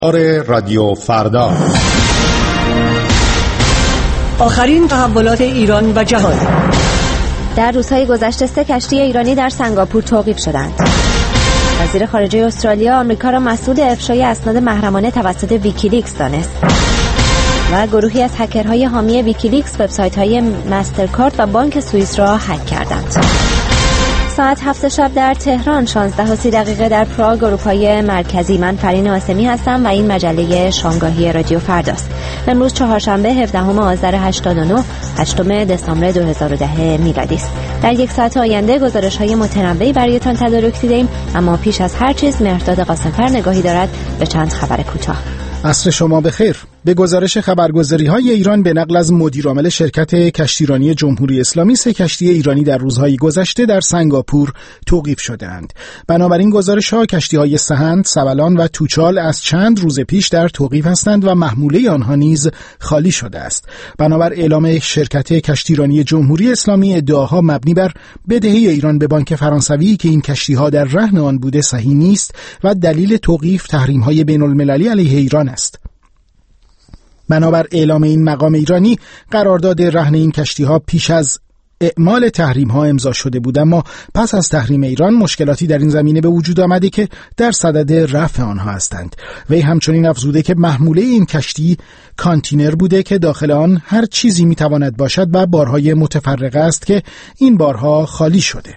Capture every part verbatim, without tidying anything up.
آره رادیو فردا، آخرین تحولات ایران و جهان. در روزهای گذشته سه کشتی ایرانی در سنگاپور توقیف شدند. وزیر خارجه استرالیا آمریکا را مسئول افشای اسناد محرمانه توسط ویکیلیکس دانست. و گروهی از هکرهای حامی ویکیلیکس وبسایت‌های مسترکارد و بانک سوئیس را هک کردند. ساعت هفت شب در تهران، شانزده و سی دقیقه در پراگ، اروپای مرکزی. من فرین آسمی هستم و این مجله شامگاهی رادیو فرداست. امروز چهارشنبه هفدهم آذر هشتاد و نه، هشتم دسامبر دو هزار و ده میلادی است. در یک ساعت آینده گزارش‌های متنوعی برایتان تدارک دیده‌ایم، اما پیش از هر چیز مهرداد قاسمفر نگاهی دارد به چند خبر کوتاه. عصر شما بخیر. به گزارش خبرگزاری‌های ایران به نقل از مدیرعامل شرکت کشتیرانی جمهوری اسلامی، سه کشتی ایرانی در روزهای گذشته در سنگاپور توقیف شده‌اند. بنابراین گزارش‌ها کشتی‌های سهند، سبلان و توچال از چند روز پیش در توقیف هستند و محموله آنها نیز خالی شده است. بنابر اعلام شرکت کشتیرانی جمهوری اسلامی، ادعاها مبنی بر بدهی ایران به بانک فرانسوی که این کشتی‌ها در رهن آن بوده صحیح نیست و دلیل توقیف تحریم‌های بین‌المللی علیه ایران است. بنابر اعلام این مقام ایرانی، قرارداد رهن این کشتی‌ها پیش از اعمال تحریم‌ها امضا شده بود، اما پس از تحریم ایران مشکلاتی در این زمینه به وجود آمده که در صدد رفع آنها هستند. وی همچنین افزوده که محموله این کشتی کانتینر بوده که داخل آن هر چیزی میتواند باشد و بارهای متفرقه است که این بارها خالی شده.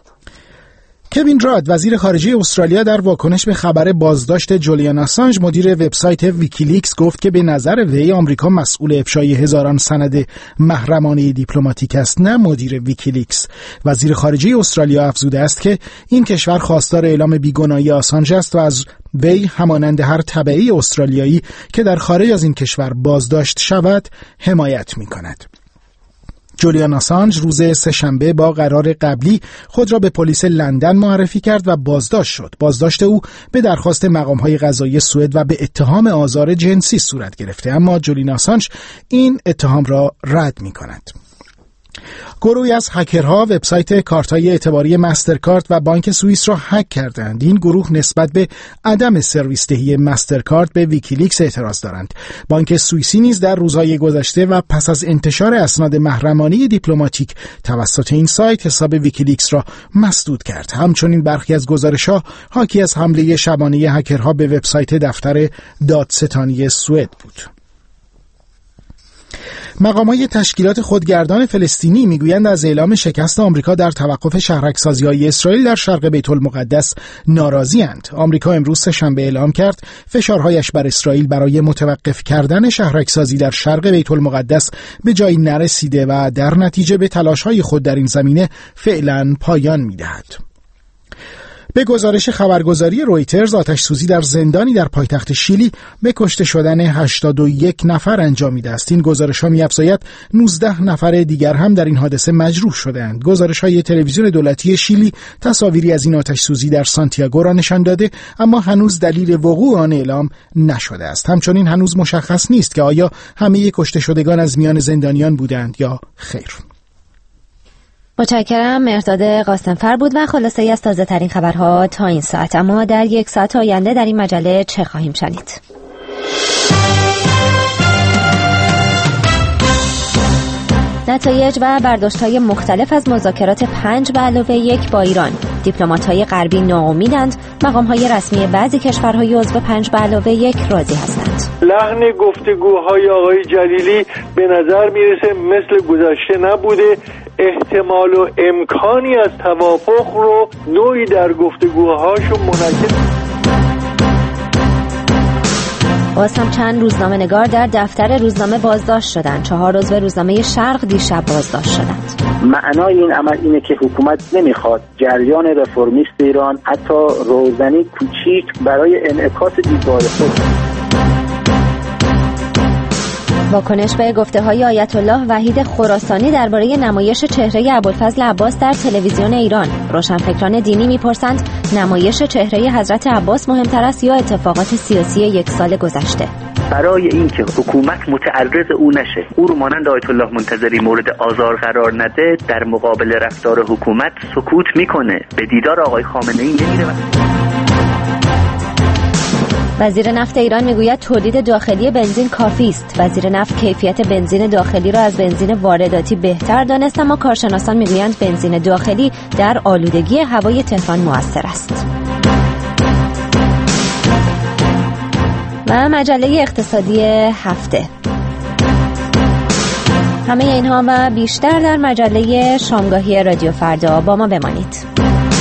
کوین راد، وزیر خارجه استرالیا، در واکنش به خبر بازداشت جولیان آسانژ، مدیر وبسایت ویکیلیکس، گفت که به نظر وی آمریکا مسئول افشای هزاران سند محرمانه دیپلماتیک است، نه مدیر ویکیلیکس. وزیر خارجه استرالیا افزوده است که این کشور خواستار اعلام بیگناهی آسانژ است و از وی همانند هر تبعی استرالیایی که در خارج از این کشور بازداشت شود حمایت می‌کند. جولیان آسانژ روز سه‌شنبه با قرار قبلی خود را به پلیس لندن معرفی کرد و بازداشت شد. بازداشت او به درخواست مقام‌های قضایی سوئد و به اتهام آزار جنسی صورت گرفته، اما جولیان آسانژ این اتهام را رد می‌کند. گروهی از هکرها وبسایت کارت‌های اعتباری مسترکارد و بانک سوئیس را هک کردند. این گروه نسبت به عدم سرویس دهی مسترکارد به ویکیلیکس اعتراض دارند. بانک سوئیسی نیز در روزهای گذشته و پس از انتشار اسناد محرمانه دیپلماتیک توسط این سایت حساب ویکیلیکس را مسدود کرد. همچنین برخی از گزارش‌ها حاکی از حمله شبانه هکرها به وبسایت دفتر دادستانی سوئد بود. مقامات تشکیلات خودگردان فلسطینی میگویند از اعلام شکست آمریکا در توقف شهرک‌سازی‌های اسرائیل در شرق بیت المقدس ناراضی‌اند. آمریکا امروز سه‌شنبه اعلام کرد فشارهایش بر اسرائیل برای متوقف کردن شهرک‌سازی در شرق بیت المقدس به جایی نرسیده و در نتیجه به تلاش‌های خود در این زمینه فعلاً پایان می‌دهد. به گزارش خبرگزاری رویترز، آتش‌سوزی در زندانی در پایتخت شیلی به کشته شدن هشتاد و یک نفر انجامید است. این گزارش‌ها می‌افزاید نوزده نفر دیگر هم در این حادثه مجروح شدند. گزارش‌های تلویزیون دولتی شیلی تصاویری از این آتش‌سوزی در سانتیاگو را نشان داده، اما هنوز دلیل وقوع آن اعلام نشده است. همچنین هنوز مشخص نیست که آیا همه کشته شدگان از میان زندانیان بودند یا خیر. متشکرم. مهرداد قاسمفر بود و خلاصه‌ای از تازه ترین خبرها تا این ساعت. اما در یک ساعت آینده در این مجله چه خواهیم شنید؟ نتایج و برداشت‌های مختلف از مذاکرات پنج به علاوه یک با ایران. دیپلمات‌های غربی ناامیدند، مقام‌های رسمی بعضی کشورهای عضو پنج به علاوه یک راضی هستند. لحن گفتگوهای آقای جلیلی به نظر میرسه مثل گذشته نبوده. احتمال و امکانی از توافق رو نوعی در گفتگوهاشون منعکس. باز هم چند روزنامه نگار در دفتر روزنامه بازداشت شدند. چهار عضو روزنامه شرق دیشب بازداشت شدند. معنای این عمل اینه که حکومت نمیخواد جریان رفرمیست ایران حتی روزنی کوچیک برای انعکاس دیدگاه خود. واکنش به گفته‌های آیت الله وحید خراسانی درباره نمایش چهره ابوالفضل عباس در تلویزیون ایران. روشنفکران دینی می‌پرسند نمایش چهره حضرت عباس مهمتر است یا اتفاقات سیاسی یک سال گذشته؟ برای اینکه حکومت متعرض او نشه، او رو مانند آیت الله منتظری مورد آزار قرار نده، در مقابل رفتار حکومت سکوت میکنه، به دیدار آقای خامنه‌ای نمیره. وزیر نفت ایران میگوید تولید داخلی بنزین کافی است. وزیر نفت کیفیت بنزین داخلی را از بنزین وارداتی بهتر دانست، اما کارشناسان میگویند بنزین داخلی در آلودگی هوای تهران مؤثر است. و مجله اقتصادی هفته. همه اینها و بیشتر در مجله شامگاهی رادیو فردا. با ما بمانید.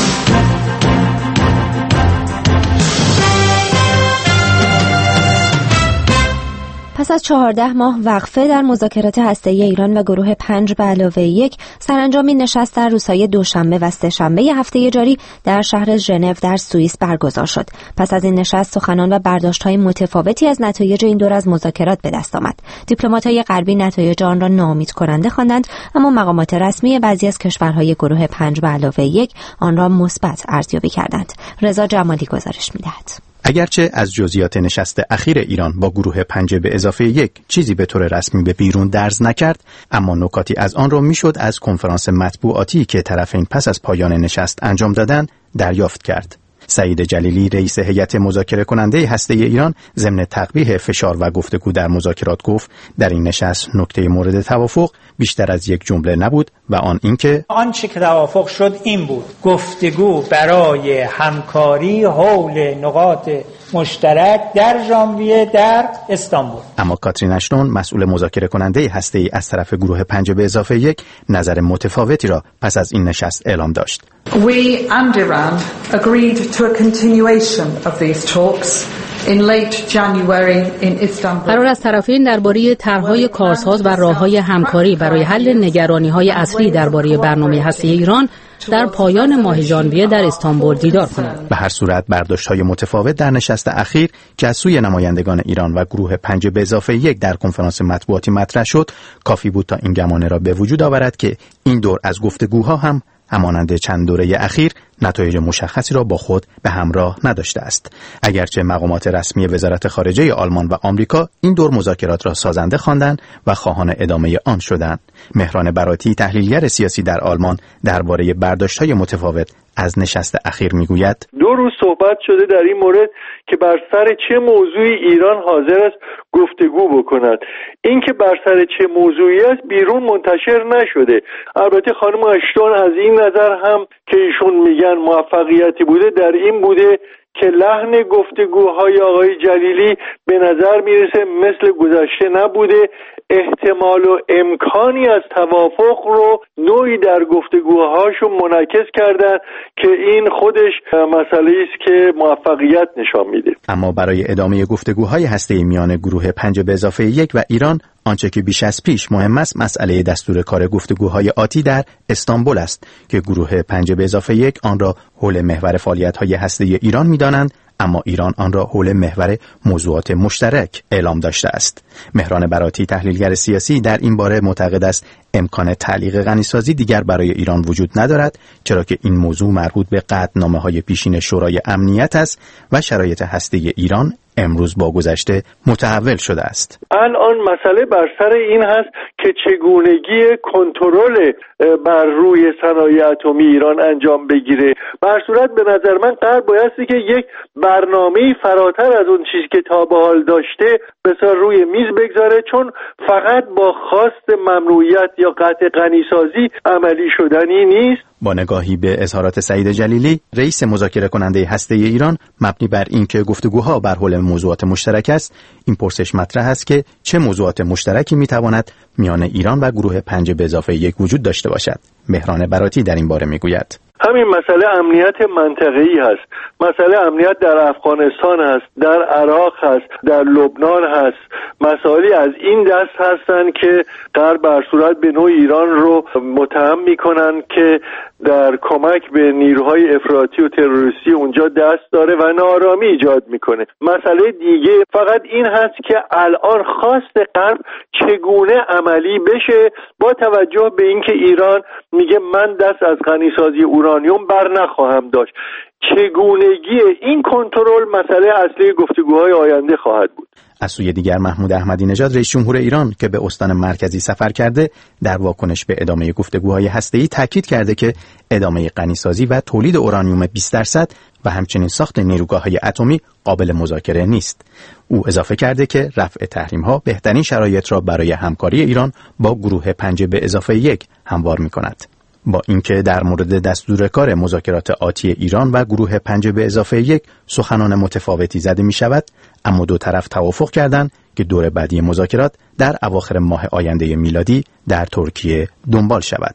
پس از چهارده ماه وقفه در مذاکرات هسته‌ای ایران و گروه پنج به علاوه یک، سرانجام این نشست در روزهای دوشنبه و سه‌شنبه هفته جاری در شهر ژنو در سوئیس برگزار شد. پس از این نشست سخنان و برداشت‌های متفاوتی از نتایج این دور از مذاکرات به دست آمد. دیپلمات‌های غربی نتایج آن را ناامید کننده خواندند، اما مقامات رسمی بعضی از کشورهای گروه پنج به علاوه یک آن را مثبت ارزیابی کردند. رضا جمالی گزارش می‌دهد. اگرچه از جزئیات نشست اخیر ایران با گروه پنج به اضافه یک چیزی به طور رسمی به بیرون درز نکرد، اما نکاتی از آن را میشد از کنفرانس مطبوعاتی که طرفین پس از پایان نشست انجام دادند دریافت کرد. سعید جلیلی رئیس هیئت مذاکره کننده هسته ایران ضمن تقبیح فشار و گفتگو در مذاکرات گفت در این نشست نکته مورد توافق بیشتر از یک جمله نبود و آن اینکه آنچه که توافق شد این بود: گفتگو برای همکاری حول نقاط مشترک در ژانویه در استانبول. اما کاترین اشتون مسئول مذاکره کننده هسته‌ای از طرف گروه پنج به اضافه یک نظر متفاوتی را پس از این نشست اعلام داشت. We and Iran agreed to a continuation of these talks in late January in Istanbul. قرار از طرفین درباره طرح‌های کارساز و راه‌های همکاری برای حل نگرانی‌های اصلی درباره برنامه هسته‌ای ایران در پایان ماه ژانویه در استانبول دیدار کنند. به هر صورت برداشت‌های متفاوت در نشست اخیر که از سوی نمایندگان ایران و گروه پنج به اضافه یک در کنفرانس مطبوعاتی مطرح شد، کافی بود تا این گمانه را به وجود آورد که این دور از گفتگوها هم همانند چند دوره اخیر نتایج مشخصی را با خود به همراه نداشته است. اگرچه مقامات رسمی وزارت خارجه آلمان و آمریکا این دور مذاکرات را سازنده خواندند و خواهان ادامه آن شدند. مهران براتی تحلیلگر سیاسی در آلمان درباره برداشت‌های متفاوت از نشست اخیر میگوید: دو روز صحبت شده در این مورد که بر سر چه موضوعی ایران حاضر است گفتگو بکند. اینکه بر سر چه موضوعی است بیرون منتشر نشده. البته خانم اشتون از این نظر هم که ایشون میگن موفقیتی بوده در این بوده که لحن گفتگوهای آقای جلیلی به نظر میرسه مثل گذشته نبوده، احتمال و امکانی از توافق رو نوعی در گفتگوهاشون منعکس کردن که این خودش مسئله است که موفقیت نشان میده. اما برای ادامه گفتگوهای هسته‌ای میان گروه پنج به اضافه یک و ایران آنچه که بیش از پیش مهم است مسئله دستور کار گفتگوهای آتی در استانبول است که گروه پنج به اضافه یک آن را حول محور فعالیت‌های هسته‌ای ایران می‌دانند، اما ایران آن را حول محور موضوعات مشترک اعلام داشته است. مهران براتی تحلیلگر سیاسی در این باره معتقد است امکان تعلیق غنیسازی دیگر برای ایران وجود ندارد، چرا که این موضوع مربوط به قطعنامه‌های پیشین شورای امنیت است و شرایط هسته‌ای ایران امروز با گذشته متحول شده است. الان مسئله بر سر این هست که چگونگی کنترل بر روی صنایع اتمی ایران انجام بگیره. بر صورت به نظر من قرار بایستی که یک برنامه‌ای فراتر از اون چیزی که تا به حال داشته بسیار روی میز بگذاره، چون فقط با خواست ممنوعیت یا قطع غنیسازی عملی شدنی نیست. با نگاهی به اظهارات سعید جلیلی رئیس مذاکره کننده هسته‌ای ایران مبنی بر اینکه گفتگوها بر حول موضوعات مشترک است، این پرسش مطرح است که چه موضوعات مشترکی میتواند میان ایران و گروه پنج به اضافه یک وجود داشته باشد. مهران براتی در این باره میگوید: همین مسئله امنیت منطقه‌ای هست، مسئله امنیت در افغانستان هست، در عراق هست، در لبنان هست. مسائلی از این دست هستند که غرب بر صورت به نوع ایران رو متهم میکنن که در کمک به نیروهای افراطی و تروریستی اونجا دست داره و ناآرامی ایجاد میکنه. مسئله دیگه فقط این هست که الان خواست غرب چگونه عملی بشه با توجه به اینکه ایران میگه من دست از غنیسازی اورانیوم بر نخواهم داشت. چگونگی این کنترل مسئله اصلی گفتگوهای آینده خواهد بود. از سوی دیگر محمود احمدی نژاد رئیس جمهور ایران که به استان مرکزی سفر کرده در واکنش به ادامه گفتگوهای هسته‌ای تاکید کرده که ادامه غنیسازی و تولید اورانیوم بیست درصد و همچنین ساخت نیروگاه‌های اتمی قابل مذاکره نیست. او اضافه کرده که رفع تحریم‌ها بهترین شرایط را برای همکاری ایران با گروه پنج به اضافه یک هموار می‌کند. با اینکه در مورد دستور کار مذاکرات آتی ایران و گروه پنج به اضافه یک سخنان متفاوتی زده می شود، اما دو طرف توافق کردند که دور بعدی مذاکرات در اواخر ماه آینده میلادی در ترکیه دنبال شود.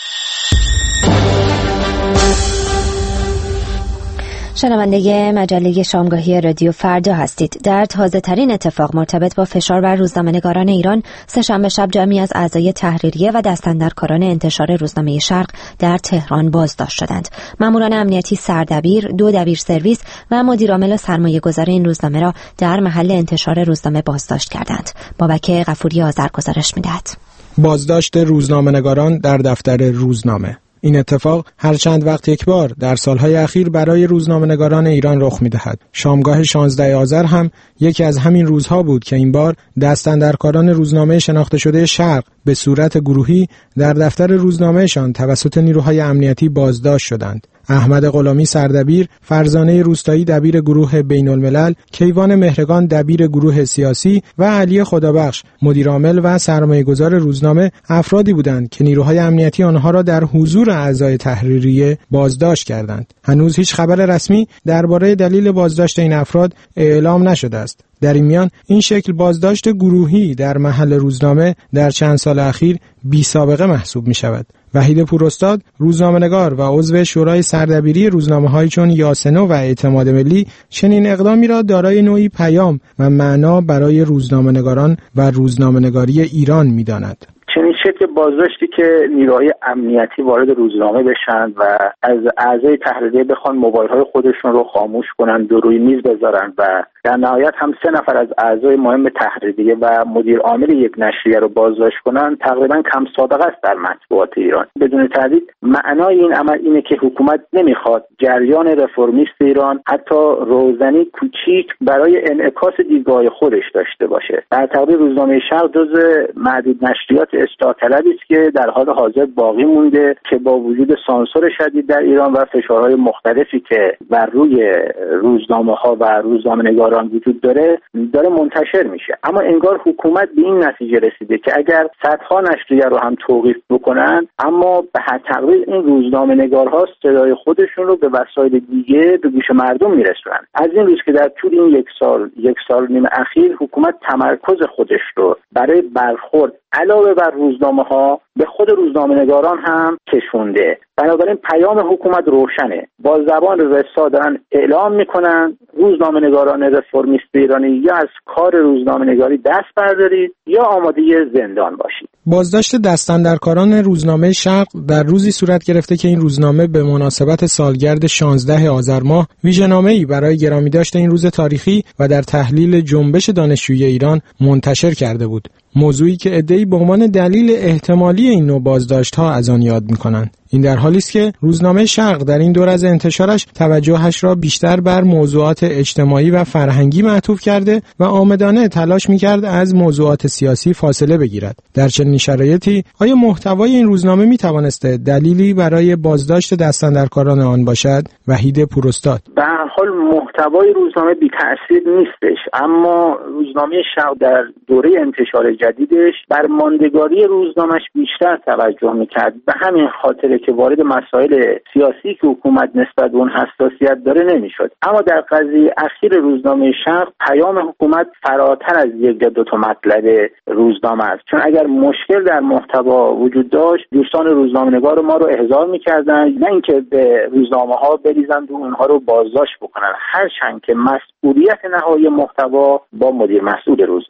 شنونده مجله شامگاهی رادیو فردا هستید. در تازه ترین اتفاق مرتبط با فشار بر روزنامه‌نگاران ایران، سه‌شنبه شب جمعی از اعضای تحریریه و دستاندرکاران انتشار روزنامه شرق در تهران بازداشت شدند. ماموران امنیتی سردبیر، دو دبیر سرویس و مدیرعامل سرمایه‌گذار این روزنامه را در محل انتشار روزنامه بازداشت کردند. بابک غفوری آذر گزارش می‌دهد. بازداشت روزنامه‌نگاران در دفتر روزنامه. این اتفاق هر چند وقت یک بار در سالهای اخیر برای روزنامه‌نگاران ایران رخ می‌دهد. شامگاه شانزده آذر هم یکی از همین روزها بود که این بار دستاندرکاران روزنامه شناخته شده شرق به صورت گروهی در دفتر روزنامهشان توسط نیروهای امنیتی بازداشت شدند. احمد غلامی سردبیر، فرزانه روستایی دبیر گروه بین الملل، کیوان مهرگان دبیر گروه سیاسی و علی خدابخش مدیرعامل و سرمایه‌گذار روزنامه افرادی بودند که نیروهای امنیتی آنها را در حضور اعضای تحریریه بازداشت کردند. هنوز هیچ خبر رسمی درباره دلیل بازداشت این افراد اعلام نشده است. در این میان این شکل بازداشت گروهی در محل روزنامه در چند سال اخیر بی سابقه محسوب می شود. وحید پوراستاد، روزنامه‌نگار و عضو شورای سردبیری روزنامه‌های چون یاسنو و اعتماد ملی، چنین اقدامی را دارای نوعی پیام و معنا برای روزنامه‌نگاران و روزنامه‌نگاری ایران می‌داند. چنین شکل بازداشتی که نیروهای امنیتی وارد روزنامه بشن و از اعضای تحریریه بخوان موبایل‌های خودشون رو خاموش کنن، دو روی میز بذارن و در نهایت هم سه نفر از اعضای مهم تحریریه و مدیر عامل یک نشریه رو بازداشت کنن، تقریبا کم سابقه است در مطبوعات ایران. بدون تردید معنای این عمل اینه که حکومت نمیخواد جریان رفرمیست ایران حتی روزنی کوچیک برای انعکاس دیدگاه خودش داشته باشه. در تقریر روزنامه شرق جزو معدود نشریات اصلاح طلبی است که در حال حاضر باقی مونده که با وجود سانسور شدید در ایران و فشارهای مختلفی که بر روی روزنامه‌ها و روزنامه‌نگاران وجود داره داره منتشر میشه. اما انگار حکومت به این نتیجه رسیده که اگر صدها نشریه رو هم توقیف بکنن، اما به هر تقریبا این روزنامه‌نگارها صدای خودشون رو به وسایل دیگه به گوش مردم میرسونن. از این روز که در طول این یک سال یک سال نیم اخیر حکومت تمرکز خودش رو برای برخورد علاوه بر روزنامه‌ها به خود روزنامه‌نگاران هم کشونده. بنابراین پیام حکومت روشنه. با زبان رسا دارن اعلام میکنن روزنامه‌نگاران رفرمیست ایرانی یا از کار روزنامه‌نگاری دست بردارید یا آماده زندان باشید. بازداشت دستاندرکاران روزنامه شرق در روزی صورت گرفته که این روزنامه به مناسبت سالگرد شانزده آذر ماه ویژه‌نامه‌ای برای گرامی داشت این روز تاریخی و در تحلیل جنبش دانشجویی ایران منتشر کرده بود. موضوعی که عده‌ای به عنوان دلیل احتمالی این نوع بازداشت‌ها از آن یاد می‌کنند. این در حالی است که روزنامه شرق در این دور از انتشارش توجهش را بیشتر بر موضوعات اجتماعی و فرهنگی معطوف کرده و عامدانه تلاش می‌کرد از موضوعات سیاسی فاصله بگیرد. در چنین شرایطی آیا محتوای این روزنامه می‌توانسته دلیلی برای بازداشت دستاندرکاران آن باشد؟ وحید پوراستاد: به هر حال محتوای روزنامه بی‌تأثیر نیستش، اما روزنامه شرق در دوره انتشار جدیدش بر ماندگاری روزنامه‌اش بیشتر توجه می‌کرد. به همین خاطر که وارد مسائل سیاسی که حکومت نسبت به اون حساسیت داره نمیشد. اما در قضیه اخیر روزنامه شرق پیام حکومت فراتر از یک یا دو تا مطلب روزنامه است، چون اگر مشکل در محتوا وجود داشت دوستان روزنامه‌نگار ما رو احضار می‌کردن، نه اینکه به روزنامه‌ها بریزن و اونها رو بازداشت بکنن، هرچند که مسئولیت نهایی محتوا با مدیر مسئول روزنامه است.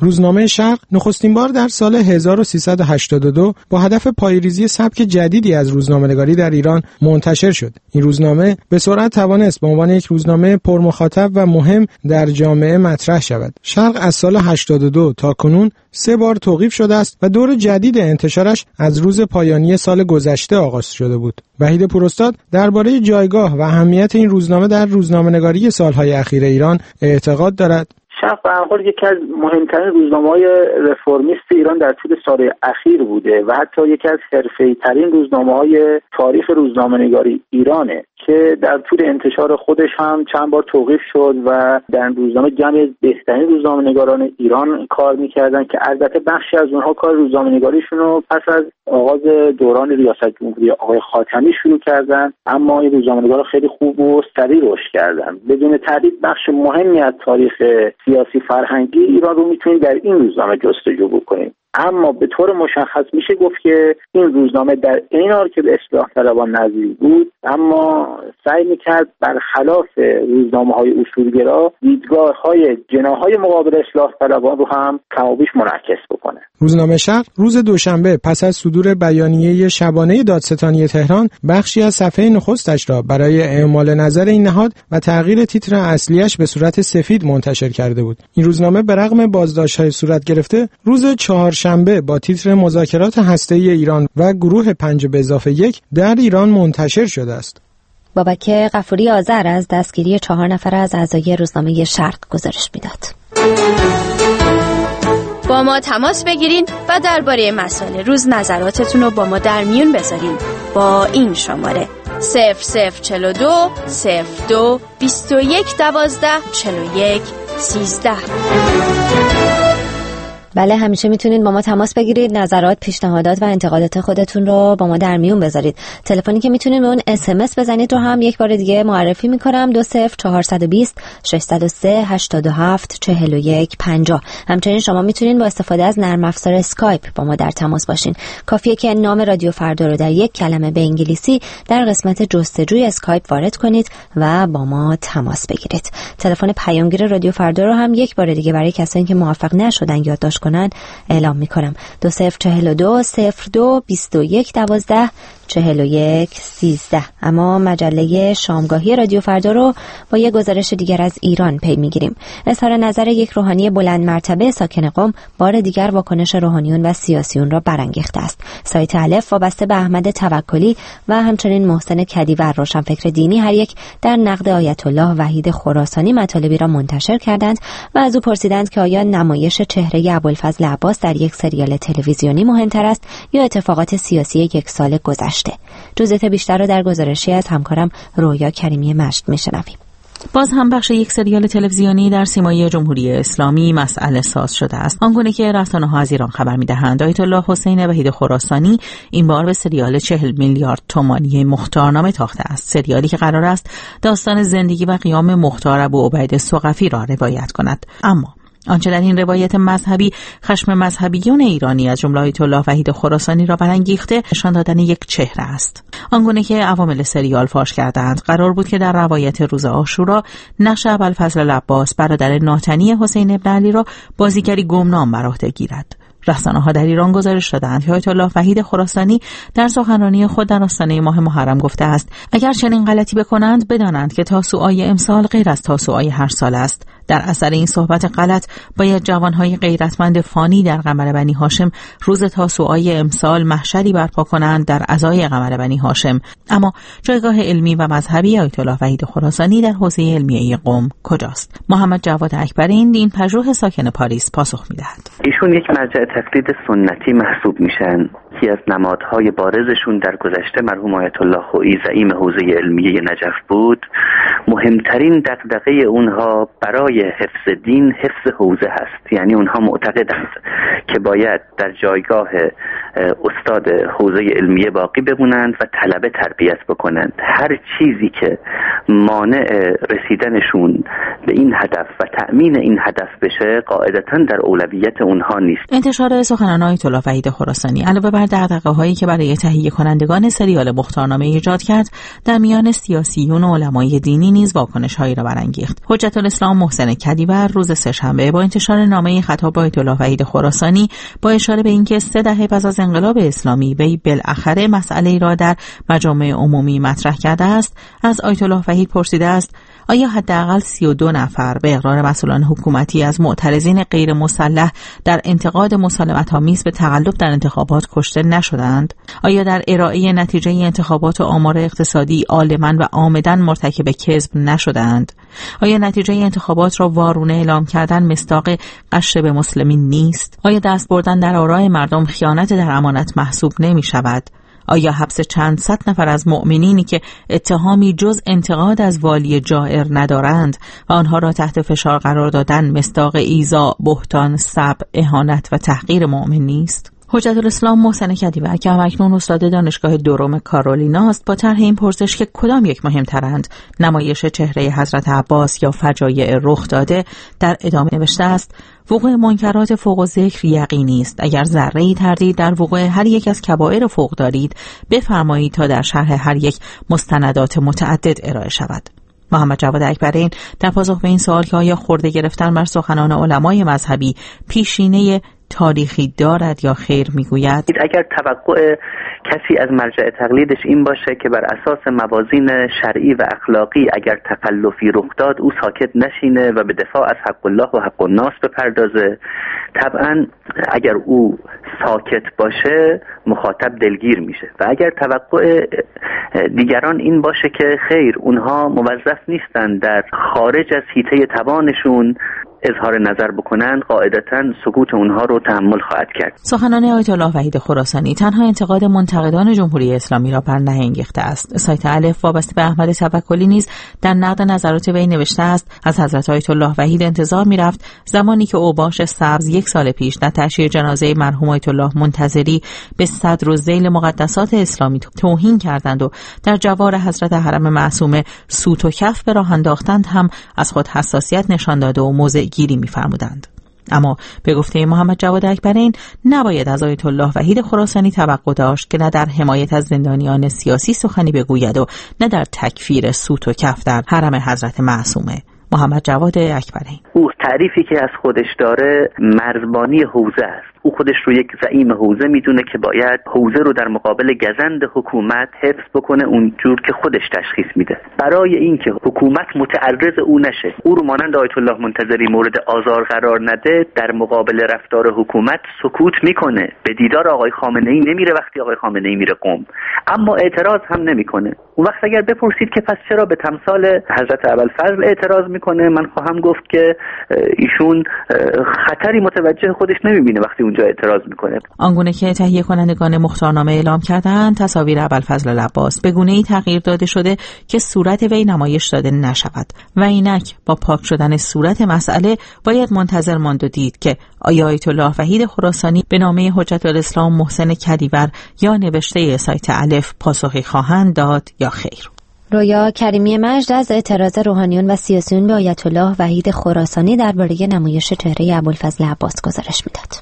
روزنامه شرق نخستین بار در سال هزار و سیصد و هشتاد و دو با هدف پایه‌ریزی سبک جدیدی از روزنامه‌نگاری در ایران منتشر شد. این روزنامه به سرعت توانست به عنوان یک روزنامه پرمخاطب و مهم در جامعه مطرح شود. شرق از سال هشتاد و دو تا کنون سه بار توقیف شده است و دور جدید انتشارش از روز پایانی سال گذشته آغاز شده بود. وحید پوراستاد درباره جایگاه و اهمیت این روزنامه در روزنامه‌نگاری سالهای اخیر ایران اعتقاد دارد. شرق به هر حال یکی از مهمترین روزنامه‌های رفرمیست ایران در طول سال اخیر بوده و حتی یکی از حرفه‌ای‌ترین روزنامه‌های تاریخ روزنامه‌نگاری ایرانه که در طول انتشار خودش هم چند بار توقیف شد و در روزنامه جمع بهترین روزنامه‌نگاران ایران کار می‌کردن که البته بخشی از اونها کار روزنامه‌نگاریشون رو پس از آغاز دوران ریاست جمهوری آقای خاتمی شروع کردن، اما این روزنامه‌نگارا خیلی خوب و سریع رشد کردن. بدون تردید بخش مهمی از تاریخ سیاسی فرهنگی ایران رو می‌تونید در این روزنامه جستجو بکنید. اما به طور مشخص میشه گفت که این روزنامه در این حال که به اصلاح طلبان نزدیک بود، اما سعی میکرد برخلاف روزنامه‌های اصولگرا دیدگاه‌های جناح‌های مقابل اصلاح طلبان رو هم کم و بیش منعکس بکنه. روزنامه شرق روز دوشنبه پس از صدور بیانیه شبانه دادستانی تهران بخشی از صفحه نخستش را برای اعمال نظر این نهاد و تغییر تیتر اصلیش به صورت سفید منتشر کرده بود. این روزنامه به رغم بازداشت‌های صورت گرفته روز چهارشنبه با تیتر مذاکرات هسته‌ای ایران و گروه پنج به اضافه یک در ایران منتشر شده است. بابک غفوری آذر از دستگیری چهار نفر از اعضای روزنامه شرق گزارش میداد. با ما تماس بگیرین و درباره مسائل روز نظراتتون رو با ما در میون بذارین با این شماره صفر صفر چهل و دو صفر دو بیست و یک دوازده چهل و یک سیزده. بله، همیشه میتونید با ما تماس بگیرید، نظرات، پیشنهادات و انتقادات خودتون رو با ما در میون بذارید. تلفنی که میتونید به اون اس ام اس بزنید رو هم یک بار دیگه معرفی میکنم: دو صفر چهار دو صفر شش صفر سه هشت هفت چهل و یک پنجاه. همچنین شما میتونید با استفاده از نرم افزار اسکایپ با ما در تماس باشین. کافیه که نام رادیو فردا رو در یک کلمه به انگلیسی در قسمت جستجوی اسکایپ وارد کنید و با ما تماس بگیرید. تلفن پیامگیر رادیو فردا رو هم یک بار دیگه برای کسانی که موفق نشدن یادداشت کنن اعلام میکنم: دو صفر چهل و دو صفر دو بیست و یک دوازده چهل و یک سیزده. اما مجله شامگاهی رادیو فردا رو با یک گزارش دیگر از ایران پی میگیریم. اظهار نظر یک روحانی بلند مرتبه ساکن قم بار دیگر واکنش روحانیون و سیاسیون را برانگیخته است. سایت الف وابسته به احمد توکلی و همچنین محسن کدیور روشنفکر دینی هر یک در نقد آیت الله وحید خراسانی مطالبی را منتشر کردند و از او پرسیدند که آیا نمایش چهره ابوالفضل عباس در یک سریال تلویزیونی مهمتر است یا اتفاقات سیاسی یک سال گذشته. جزئیات بیشتر را در گزارشی از همکارم رویا کریمی مشت میشنویم. باز هم بخش یک سریال تلویزیونی در سیمای جمهوری اسلامی مسئله ساز شده است. آنگونه که رسانه‌ها از ایران خبر می‌دهند آیت الله حسین وحید خراسانی این بار به سریال چهل میلیارد تومانی مختارنامه تاخته است. سریالی که قرار است داستان زندگی و قیام مختار ابوعبید ثقفی را روایت کند. اما آنچه در این روایت مذهبی خشم مذهبیون ایرانی از جمله آیت الله وحید خراسانی را برانگیخته نشان دادن یک چهره است. آنگونه که عوامل سریال فاش کردند قرار بود که در روایت روز عاشورا نقش ابوالفضل عباس برادر ناتنی حسین ابن علی را بازیگری گمنام بر عهده گیرد. رسانه‌ها در ایران گزارش دادند که آیت الله وحید خراسانی در سخنرانی خود در آستانه ماه محرم گفته است اگر چنین غلطی بکنند بدانند که تاسوعای امسال غیر از تاسوعای هر سال است. در اثر این صحبت غلط باید جوانهای غیرتمند فانی در قمر بنی هاشم روز تاسوعای امسال محشری برپا کنند در عزای قمر بنی هاشم. اما جایگاه علمی و مذهبی آیت الله وحید خراسانی در حوزه علمیه قم کجاست؟ محمد جواد اکبرین این پژوه ساکن پاریس پاسخ می‌دهد. ایشون یک مرجع تقلید سنتی محسوب میشن. یکی از نمادهای بارزشون در گذشته مرحوم آیت الله خویی زعیم حوزه علمیه نجف بود. مهمترین دغدغه اونها برای حفظ دین حفظ حوزه هست، یعنی اونها معتقدند که باید در جایگاه استاد حوزه علمیه باقی بمونند و طلبه تربیت بکنند. هر چیزی که مانع رسیدنشون به این هدف و تأمین این هدف بشه قاعدتاً در اولویت اونها نیست. انتشار سخنان آیت الله وحید خراسانی علاوه بر دغدغه‌هایی که برای تهیه کنندگان سریال مختارنامه ایجاد کرد، در میان سیاسیون و علمای دینی نیز واکنش‌هایی را برانگیخت. حجت الاسلام محسن کدیور روز سه‌شنبه با انتشار نامه خطاب آیت الله وحید خراسانی با اشاره به اینکه سه دهه پس از انقلاب اسلامی وی بالاخره مسئله‌ای را در مجامع عمومی مطرح کرده است، از آیت الله وحید پرسیده است: آیا حداقل سی و دو نفر به اقرار مسئولان حکومتی از معترضین غیر مسلح در انتقاد مسالمت‌آمیز به تقلب در انتخابات کشته نشدند؟ آیا در ارائه نتیجه انتخابات و آمار اقتصادی عالماً و عامداً مرتکب کذب نشدند؟ آیا نتیجه انتخابات را وارونه اعلام کردن مصداق غش به مسلمین نیست؟ آیا دست بردن در آراء مردم خیانت در امانت محسوب نمی شود؟ آیا حبس چند صد نفر از مؤمنینی که اتهامی جز انتقاد از والی جائر ندارند و آنها را تحت فشار قرار دادن مصداق ایذا، بهتان، سب، اهانت و تحقیر مؤمن نیست؟ حجت الاسلام محسن کدیور که همکنون استاد دانشگاه دوم کارولینا است، با طرح این پرسش که کدام یک مهمترند، نمایش چهره حضرت عباس یا فجایع رخ داده، در ادامه نوشته است: وقوع منکرات فوق الذکر یقینی است. اگر ذره‌ای تردید در وقوع هر یک از کبائر فوق دارید، بفرمایید تا در شرح هر یک مستندات متعدد ارائه شود. محمد جواد اکبرین در پاسخ به این سوال که آیا خورده گرفتن بر سخنان علمای مذهبی پیشینه تاریخی دارد یا خیر میگوید: اگر توقع کسی از مرجع تقلیدش این باشه که بر اساس موازین شرعی و اخلاقی اگر تکلفی رخ داد او ساکت نشینه و به دفاع از حق الله و حق الناس بپردازه، طبعا اگر او ساکت باشه مخاطب دلگیر میشه. و اگر توقع دیگران این باشه که خیر اونها موظف نیستن در خارج از حیطه توانشون اظهار نظر بکنن، قاعدتاً سکوت اونها رو تحمل خواهد کرد. سخنان آیت الله وحید خراسانی تنها انتقاد منتقدان جمهوری اسلامی را برنهنگیخته است. سایت الف وابسته به احمد توکلی نیز در نقد نظرات وی نوشته است: از حضرت آیت الله وحید انتظار می‌رفت زمانی که اوباش سبز یک سال پیش در تشییع جنازه مرحوم آیت الله منتظری به صدر و ذیل مقدسات اسلامی توهین کردند و در جوار حضرت حرم معصومه سوت و کف به راه انداختند هم از خود حساسیت نشان داده و موضع گیری می‌فرمودند. اما به گفته محمد جواد اکبرین نباید از آیت الله وحید خراسانی توقع داشت که نه در حمایت از زندانیان سیاسی سخنی بگوید و نه در تکفیر سوت و کف در حرم حضرت معصومه. محمد جواد اکبرین او تعریفی که از خودش داره مرزبانی حوزه است. او خودش رو یک زعیم حوزه میدونه که باید حوزه رو در مقابل گزند حکومت حفظ بکنه اونجور که خودش تشخیص میده. برای اینکه حکومت متعرض او نشه، او رو مانند آیت الله منتظری مورد آزار قرار نده، در مقابل رفتار حکومت سکوت میکنه. به دیدار آقای خامنه‌ای نمیره وقتی آقای خامنه‌ای میره قم، اما اعتراض هم نمیکنه. اون وقت اگر بپرسید که پس چرا به تمثال حضرت ابوالفضل اعتراض میکنه، من خواهم گفت که ایشون خطری متوجه خودش نمیبینه وقتی اونجا اعتراض میکنه. آنگونه که تهیه کنندگان مختارنامه اعلام کردند، تصاویر ابوالفضل العباس به گونه‌ای تغییر داده شده که صورت وی نمایش داده نشود و اینک با پاک شدن صورت مسئله باید منتظر ماند و دید که آیا آیت الله وحید خراسانی به نامه حجت الاسلام محسن کدیور یا نوشته سایت الف پاسخی خواهند داد یا خیر. رویا کریمی مجد از اعتراض روحانیون و سیاسیون به آیت الله وحید خراسانی درباره نمایش چهره ابوالفضل عباس گزارش میداد.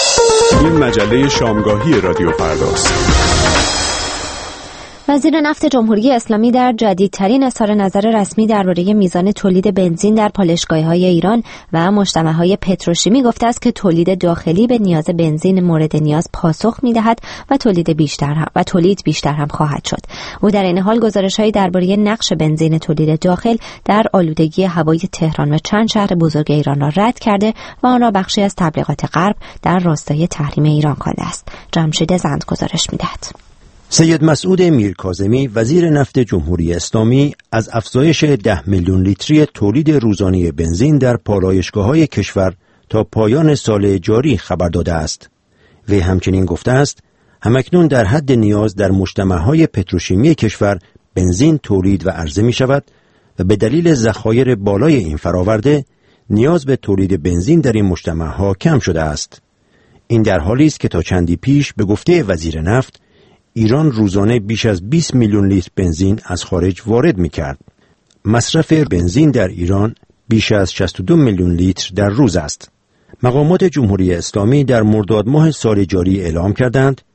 این مجله شامگاهی رادیو فرداست. وزیر نفت جمهوری اسلامی در جدیدترین اظهار نظر رسمی درباره میزان تولید بنزین در پالایشگاه‌های ایران و مجتمع‌های پتروشیمی گفته است که تولید داخلی به نیاز بنزین مورد نیاز پاسخ می‌دهد و تولید بیشتر هم و تولید بیشتر هم خواهد شد. او در این حال گزارش‌هایی درباره نقش بنزین تولید داخل در آلودگی هوای تهران و چند شهر بزرگ ایران را رد کرده و آن را بخشی از تبلیغات غرب در راستای تحریم ایران خوانده است. جمشید زند گزارش می‌دهد. سید مسعود میرکاظمی وزیر نفت جمهوری اسلامی از افزایش ده میلیون لیتری تولید روزانه بنزین در پالایشگاه‌های کشور تا پایان سال جاری خبر داده است. وی همچنین گفته است همکنون در حد نیاز در مجتمع‌های پتروشیمی کشور بنزین تولید و عرضه می‌شود و به دلیل ذخایر بالای این فراورده نیاز به تولید بنزین در این مجتمع‌ها کم شده است. این در حالی است که تا چندی پیش به گفته وزیر نفت ایران روزانه بیش از بیست میلیون لیتر بنزین از خارج وارد می‌کرد. مصرف بنزین در ایران بیش از شصت و دو میلیون لیتر در روز است. مقامات جمهوری اسلامی در مرداد ماه سال جاری اعلام کردند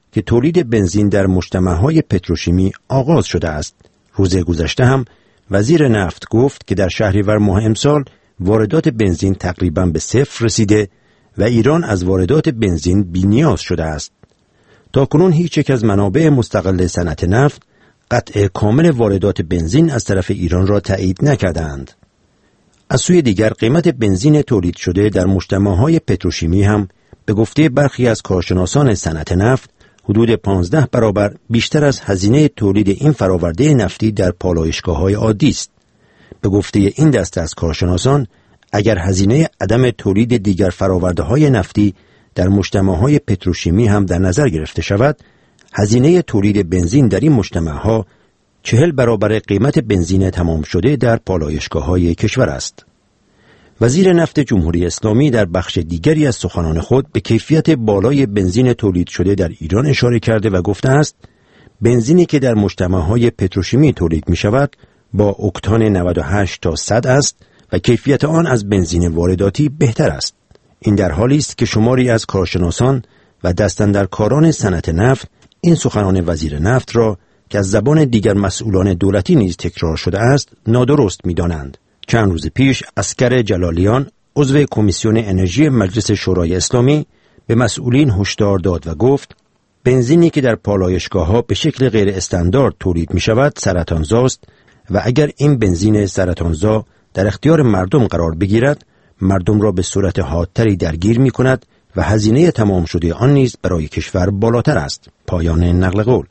که تولید بنزین در مجتمع‌های پتروشیمی آغاز شده است. روز گذشته هم وزیر نفت گفت که در شهریور ماه امسال واردات بنزین تقریباً به صفر رسیده و ایران از واردات بنزین بی‌نیاز شده است. تاکنون هیچ یک از منابع مستقل صنعت نفت قطع کامل واردات بنزین از طرف ایران را تایید نکردند. از سوی دیگر قیمت بنزین تولید شده در مجتمع‌های پتروشیمی هم به گفته برخی از کارشناسان صنعت نفت حدود پانزده برابر بیشتر از هزینه تولید این فراورده نفتی در پالایشگاه‌های عادی است. به گفته این دسته از کارشناسان اگر هزینه عدم تولید دیگر فرآورده‌های نفتی در مجتمع‌های پتروشیمی هم در نظر گرفته شود، هزینه تولید بنزین در این مجتمع‌ها چهل برابر قیمت بنزین تمام شده در پالایشگاه‌های کشور است. وزیر نفت جمهوری اسلامی در بخش دیگری از سخنان خود به کیفیت بالای بنزین تولید شده در ایران اشاره کرده و گفته است بنزینی که در مجتمع‌های پتروشیمی تولید می‌شود با اکتان نود و هشت تا صد است و کیفیت آن از بنزین وارداتی بهتر است. این در حالی است که شماری از کارشناسان و دستاندرکاران صنعت نفت این سخنان وزیر نفت را که از زبان دیگر مسئولان دولتی نیز تکرار شده است نادرست می‌دانند. چند روز پیش اسکر جلالیان عضو کمیسیون انرژی مجلس شورای اسلامی به مسئولین هشدار داد و گفت بنزینی که در پالایشگاه‌ها به شکل غیر استاندارد تولید می‌شود سرطانزاست و اگر این بنزین سرطانزا در اختیار مردم قرار بگیرد مردم را به صورت حادتری درگیر می‌کند و هزینه تمام شده آن نیز برای کشور بالاتر است. پایان نقل قول.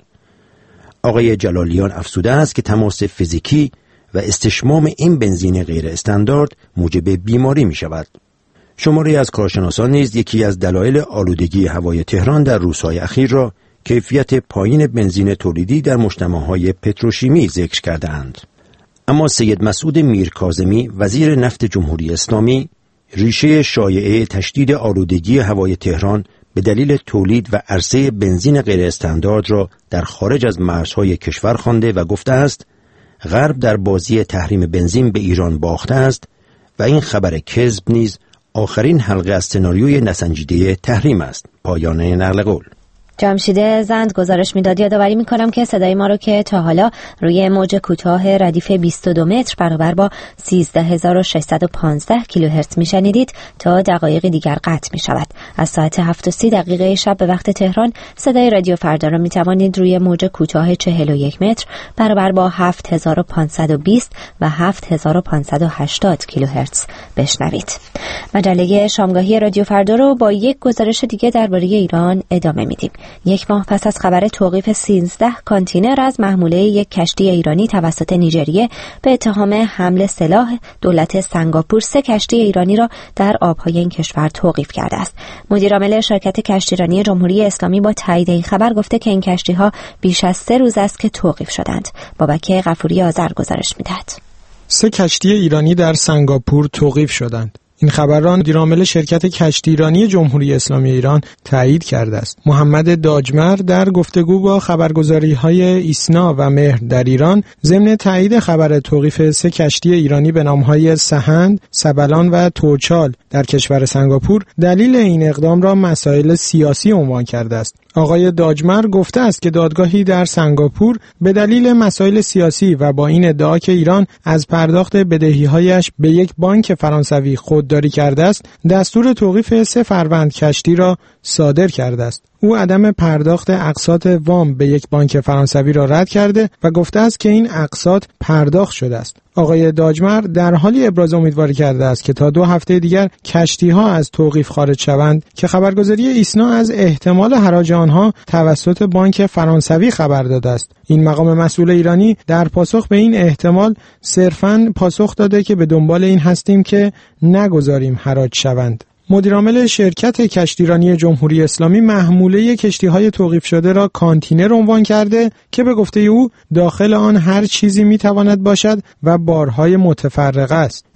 آقای جلالیان افزوده است که تماس فیزیکی و استشمام این بنزین غیر استاندارد موجب بیماری می شود. شماری از کارشناسان نیز یکی از دلایل آلودگی هوای تهران در روزهای اخیر را کیفیت پایین بنزین تولیدی در مجتمع‌های پتروشیمی ذکر کردند. اما سید مسعود میرکاظمی وزیر نفت جمهوری اسلامی ریشه شایعه تشدید آلودگی هوای تهران به دلیل تولید و عرضه بنزین غیر استاندارد را در خارج از مرزهای کشور خوانده و گفته است غرب در بازی تحریم بنزین به ایران باخته است و این خبر کذب نیز آخرین حلقه از سناریوی نسنجیده تحریم است. پایان نقل قول. جمشید زند گزارش میداد. یادآوری میکنم که صدای ما رو که تا حالا روی موج کوتاه ردیف بیست و دو متر برابر با سیزده هزار و ششصد و پانزده کیلوهرتز میشنیدید تا دقایقی دیگر قطع میشود. از ساعت هفت و سی دقیقه شب به وقت تهران صدای رادیو فردا را میتوانید روی موج کوتاه چهل و یک متر برابر با هفت هزار و پانصد و بیست و هفت هزار و پانصد و هشتاد کیلوهرتز بشنوید. مجله شامگاهی رادیو فردا رو با یک گزارش دیگه درباره ایران ادامه میدیم. یک ماه پس از خبر توقیف سیزده کانتینر از محموله یک کشتی ایرانی توسط نیجریه به اتهام حمل سلاح، دولت سنگاپور سه کشتی ایرانی را در آبهای این کشور توقیف کرده است. مدیرعامل شرکت کشتیرانی جمهوری اسلامی با تایید این خبر گفته که این کشتی‌ها بیش از سه روز است که توقیف شدند. بابک غفوری آذر گزارش می‌دهد. سه کشتی ایرانی در سنگاپور توقیف شدند. این خبر را مدیرعامل شرکت کشتیرانی جمهوری اسلامی ایران تایید کرده است. محمد داجمر در گفتگو با خبرگزاری‌های ایسنا و مهر در ایران ضمن تایید خبر توقیف سه کشتی ایرانی به نام‌های سهند، سبلان و توچال در کشور سنگاپور دلیل این اقدام را مسائل سیاسی عنوان کرده است. آقای داجمر گفته است که دادگاهی در سنگاپور به دلیل مسائل سیاسی و با این ادعا که ایران از پرداخت بدهی‌هایش به یک بانک فرانسوی خودداری کرده است، دستور توقیف سه فروند کشتی را صادر کرده است. او عدم پرداخت اقساط وام به یک بانک فرانسوی را رد کرده و گفته است که این اقساط پرداخت شده است. آقای داجمر در حالی ابراز امیدواری کرده است که تا دو هفته دیگر کشتی‌ها از توقیف خارج شوند که خبرگزاری ایسنا از احتمال حراج آنها توسط بانک فرانسوی خبر داده است. این مقام مسئول ایرانی در پاسخ به این احتمال صرفاً پاسخ داده که به دنبال این هستیم که نگذاریم حراج شوند. مدیرعامل شرکت کشتیرانی جمهوری اسلامی محموله کشتی‌های توقیف شده را کانتینر عنوان کرده که به گفته او داخل آن هر چیزی می‌تواند باشد و بارهای متفرقه است.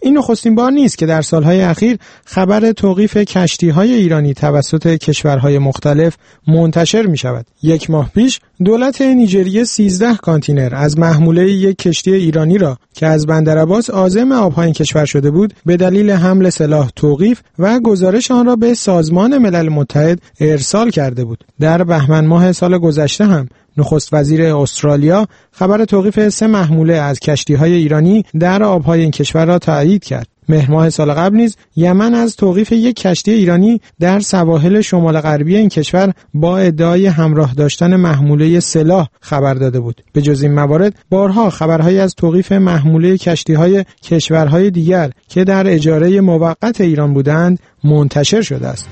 این نخستین بار نیست که در سالهای اخیر خبر توقیف کشتی‌های ایرانی توسط کشورهای مختلف منتشر می‌شود. یک ماه پیش دولت نیجریه سیزده کانتینر از محموله یک کشتی ایرانی را که از بندرعباس عازم آبهای این کشور شده بود به دلیل حمل سلاح توقیف و گزارش آن را به سازمان ملل متحد ارسال کرده بود. در بهمن ماه سال گذشته هم نخست وزیر استرالیا خبر توقیف سه محموله از کشتی‌های ایرانی در آبهای این کشور را تایید کرد. مهر ماه سال قبل نیز یمن از توقیف یک کشتی ایرانی در سواحل شمال غربی این کشور با ادعای همراه داشتن محموله سلاح خبر داده بود. به جز این موارد بارها خبرهایی از توقیف محموله کشتی‌های کشورهای دیگر که در اجاره موقت ایران بودند منتشر شده است.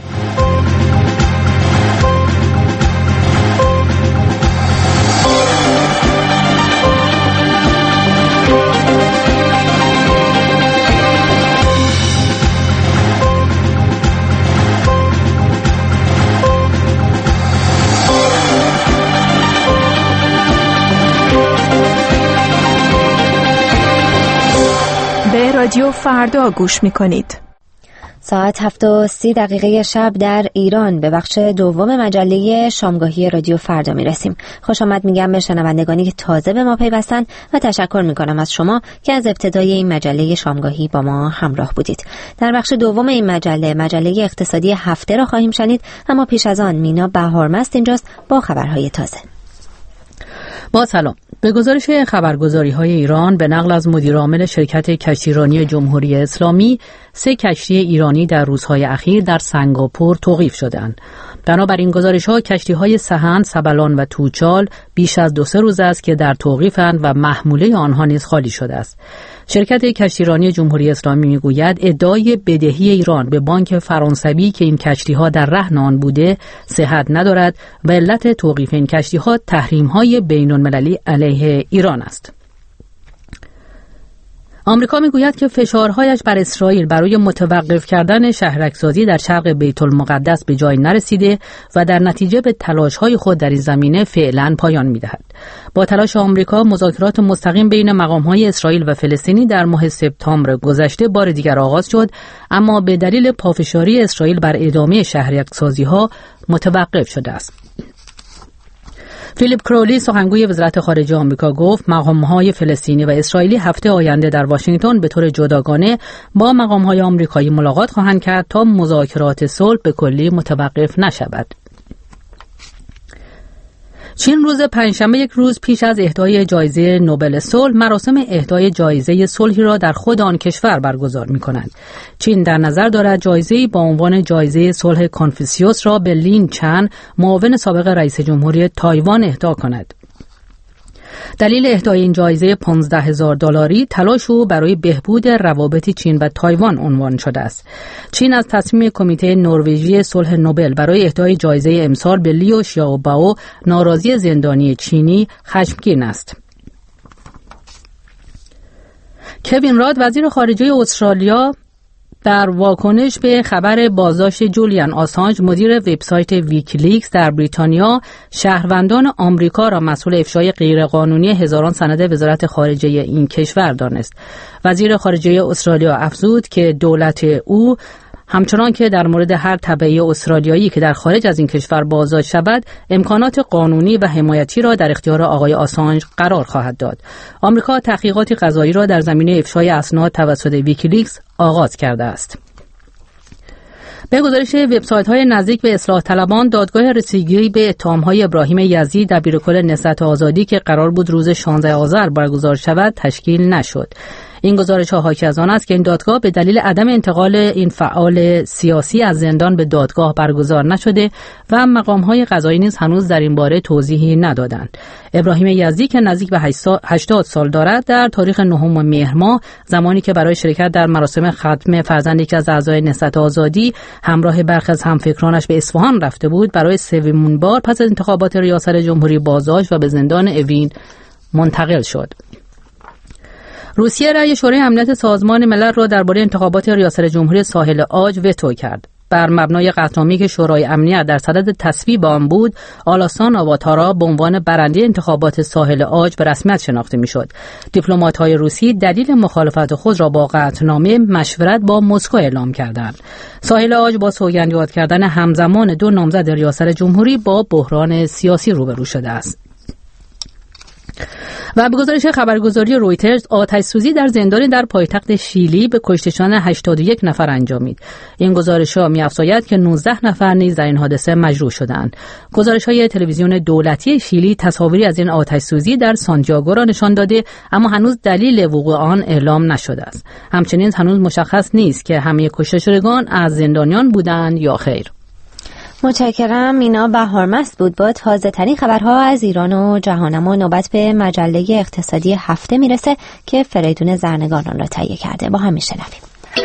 رادیو فردا گوش می‌کنید. ساعت هفت و سی دقیقه شب در ایران به بخش دوم مجله شامگاهی رادیو فردا میرسیم. خوش آمد میگم به شنوندگانی که تازه به ما پیوستن و تشکر میکنم از شما که از ابتدای این مجله شامگاهی با ما همراه بودید. در بخش دوم این مجله، مجله اقتصادی هفته را خواهیم شنید، اما پیش از آن مینا بهارمست اینجاست با خبرهای تازه. با سلام. به گزارش خبرگزاری‌های ایران به نقل از مدیرعامل شرکت کشتیرانی جمهوری اسلامی، سه کشتی ایرانی در روزهای اخیر در سنگاپور توقیف شدند. بنابراین گزارش‌ها کشتی‌های سهند، سبلان و توچال بیش از دو سه روز است که در توقیفند و محموله آنها نیز خالی شده است. شرکت کشتیرانی جمهوری اسلامی میگوید ادعای بدهی ایران به بانک فرانسوی که این کشتی‌ها در رهن آن بوده صحت ندارد و علت توقیف این کشتی‌ها تحریم‌های بین‌المللی علیه ایران است. آمریکا میگوید که فشارهایش بر اسرائیل برای متوقف کردن شهرک‌سازی در شرق بیت المقدس به جای نرسیده و در نتیجه به تلاش‌های خود در این زمینه فعلا پایان می‌دهد. با تلاش آمریکا مذاکرات مستقیم بین مقام‌های اسرائیل و فلسطینی در ماه سپتامبر گذشته بار دیگر آغاز شد، اما به دلیل پافشاری اسرائیل بر ادامه شهرک‌سازی‌ها متوقف شده است. فیلیپ کرولی سخنگوی وزارت خارجه آمریکا گفت مقام‌های فلسطینی و اسرائیلی هفته آینده در واشنگتن به طور جداگانه با مقام‌های آمریکایی ملاقات خواهند کرد تا مذاکرات صلح به کلی متوقف نشود. چین روز پنجشنبه، یک روز پیش از اهدای جایزه نوبل صلح، مراسم اهدای جایزه صلحی را در خود آن کشور برگزار می‌کند. چین در نظر دارد جایزه‌ای با عنوان جایزه صلح کنفوسیوس را به لین چن، معاون سابق رئیس جمهوری تایوان، اهدا کند. دلیل اهدای این جایزه پانزده هزار دلاری تلاش او برای بهبود روابط چین و تایوان عنوان شده است. چین از تصمیم کمیته نروژی صلح نوبل برای اهدای جایزه امسال به لیو شیائوبائو، ناراضی زندانی چینی، خشمگین است. کوین راد، وزیر خارجه استرالیا، در واکنش به خبر بازداشت جولیان آسانج، مدیر وبسایت ویکیلیکس در بریتانیا، شهروندان آمریکا را مسئول افشای غیرقانونی هزاران سند وزارت خارجه این کشور دانست. وزیر خارجه استرالیا افزود که دولت او همچنان که در مورد هر تبعی استرالیایی که در خارج از این کشور بازداشت شود، امکانات قانونی و حمایتی را در اختیار آقای آسانج قرار خواهد داد. آمریکا تحقیقات قضایی را در زمینه افشای اسناد توسط ویکیلیکس آغاز کرده است. به گزارش وبسایت‌های نزدیک به اصلاح طلبان، دادگاه رسیدگی به اتهام‌های ابراهیم یزدی، دبیرکل نهضت آزادی که قرار بود روز شانزده آذر برگزار شود، تشکیل نشد. این گزارش‌ها حاکی از آن است که این دادگاه به دلیل عدم انتقال این فعال سیاسی از زندان به دادگاه برگزار نشده و مقام‌های قضایی نیز هنوز در این باره توضیحی ندادند. ابراهیم یزدی که نزدیک به هشتاد سال دارد، در تاریخ نهم مهر ماه، زمانی که برای شرکت در مراسم ختم فرزند یکی از اعضای نهضت آزادی همراه برخی از همفکرانش به اصفهان رفته بود، برای سومین بار پس از انتخابات ریاست جمهوری بازداشت و به زندان اوین منتقل شد. روسیه رأی شورای امنیت سازمان ملل را درباره انتخابات ریاست جمهوری ساحل عاج وتو کرد. بر مبنای قطعنامی که شورای امنیت در صدد تصویب آن بود، آلاسان آواتارا به عنوان برنده انتخابات ساحل عاج به رسمیت شناخته میشد. دیپلمات‌های روسی دلیل مخالفت خود را با قطعنامه مشورت با مسکو اعلام کردند. ساحل عاج با سوگند یاد کردن همزمان دو نامزد ریاست جمهوری با بحران سیاسی روبرو شده است. و به گزارش خبرگزاری رویترز، آتش‌سوزی در زندانی در پایتخت شیلی به کشته شدن هشتاد و یک نفر انجامید. این گزارش‌ها می‌افزاید که نوزده نفر نیز در این حادثه مجروح شدند. گزارش‌های تلویزیون دولتی شیلی تصاویری از این آتش‌سوزی در سانتیاگو را نشان داده، اما هنوز دلیل وقوع آن اعلام نشده است. همچنین هنوز مشخص نیست که همه کشته شدگان از زندانیان بودند یا خیر. متشکرم. مینا بهارمست بود با تازه ترین خبرها از ایران و جهان. اما نوبت به مجله اقتصادی هفته میرسه که فریدون زرنگان را تهیه کرده. با هم میشنویم.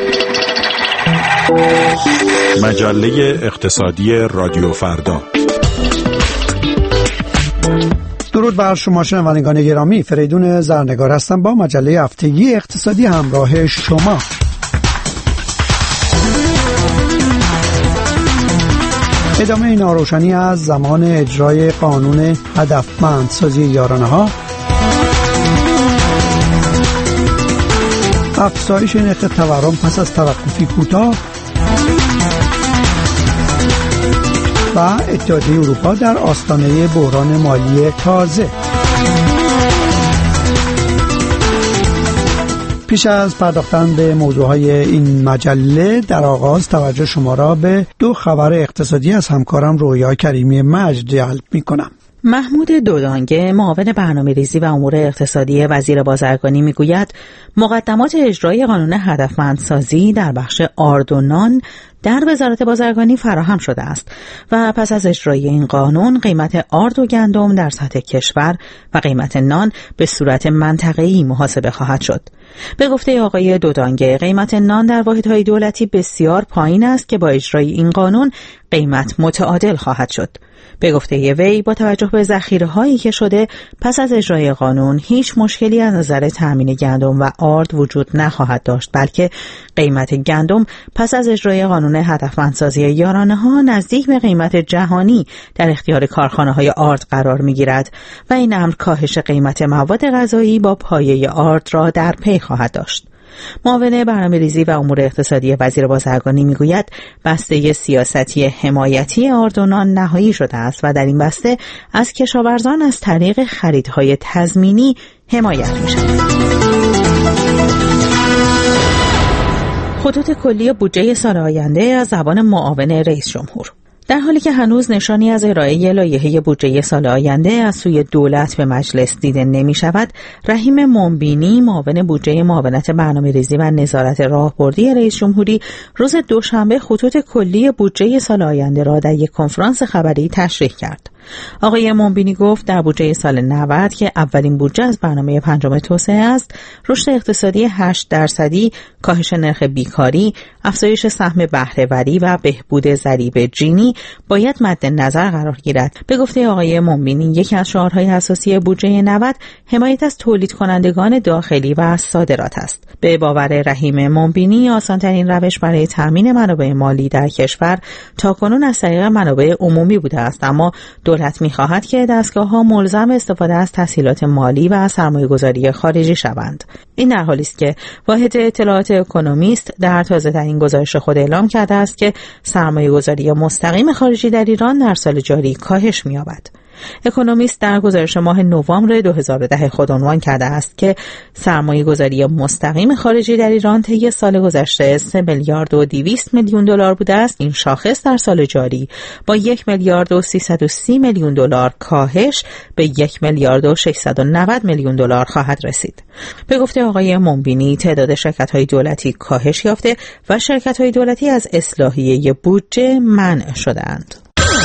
مجله اقتصادی رادیو فردا. درود بر شما شنوندگان گرامی، فریدون زرنگار هستم با مجله هفتگی اقتصادی همراه شما. ادامه ناروشنی از زمان اجرای قانون هدفمندسازی یارانه‌ها، افزایش نرخ تورم پس از توقفی کوتاه و اتحادیه اروپا در آستانه بحران مالی تازه. پیش از پرداختن به موضوعهای این مجله، در آغاز توجه شما را به دو خبر اقتصادی از همکارم رویا کریمی مجد جلب می کنم. محمود دودانگه، معاون برنامه‌ریزی و امور اقتصادی وزیر بازرگانی میگوید مقدمات اجرای قانون هدفمندسازی در بخش آرد و نان در وزارت بازرگانی فراهم شده است و پس از اجرای این قانون قیمت آرد و گندم در سطح کشور و قیمت نان به صورت منطقه‌ای محاسبه خواهد شد. به گفته آقای دودانگه، قیمت نان در واحدهای دولتی بسیار پایین است که با اجرای این قانون قیمت متعادل خواهد شد. به گفته وی، با توجه به ذخیره‌هایی که شده پس از اجرای قانون هیچ مشکلی از نظر تامین گندم و آرد وجود نخواهد داشت، بلکه قیمت گندم پس از اجرای قانون هدفمندسازی یارانه‌ها نزدیک به قیمت جهانی در اختیار کارخانه‌های آرد قرار می‌گیرد و این امر کاهش قیمت مواد غذایی با پایه آرد را در پی خواهد داشت. معاون برنامه‌ریزی و امور اقتصادی وزیر بازرگانی میگوید بسته سیاستی حمایتی آرد و نان نهایی شده است و در این بسته از کشاورزان از طریق خریدهای تضمینی حمایت می‌شود. خطوط کلی بودجه سال آینده از زبان معاون رئیس جمهور. در حالی که هنوز نشانی از ارائه لایحه بودجه سال آینده از سوی دولت به مجلس دیده نمی شود، رحیم منبینی، معاون بودجه معاونت برنامه‌ریزی و نظارت راهبردی رئیس جمهوری، روز دوشنبه خطوط کلی بودجه سال آینده را در یک کنفرانس خبری تشریح کرد. آقای منبینی گفت در بودجه سال نود که اولین بودجه از برنامه پنجم توسعه است، رشد اقتصادی هشت درصدی، کاهش نرخ بیکاری، افزایش سهم بهره‌وری و بهبود ضریب جینی باید مد نظر قرار گیرد. به گفته آقای منبینی، یکی از شعارهای اساسی بودجه نود حمایت از تولید کنندگان داخلی و صادرات است. به باور رحیم منبینی، آسان‌ترین روش برای تامین منابع مالی در کشور تاکنون از طریق منابع عمومی بوده است، اما دولت می‌خواهد که دستگاه‌ها ملزم استفاده از تسهیلات مالی و سرمایه‌گذاری خارجی شوند. این در حالی است که واحد اطلاعات اکونومیست در تازه‌ترین گزارش خود اعلام کرده است که سرمایه‌گذاری مستقیم خارجی در ایران در سال جاری کاهش می‌یابد. اکونومیست در گزارش ماه نوامبر دو هزار و ده خود عنوان کرده است که سرمایه‌گذاری مستقیم خارجی در ایران طی سال گذشته سه میلیارد و دویست میلیون دلار بوده است. این شاخص در سال جاری با یک میلیارد و سیصد و سی میلیون دلار کاهش به یک میلیارد و ششصد و نود میلیون دلار خواهد رسید. به گفته آقای منبینی، تعداد شرکت‌های دولتی کاهش یافته و شرکت‌های دولتی از اصلاحیه بودجه منع شده‌اند.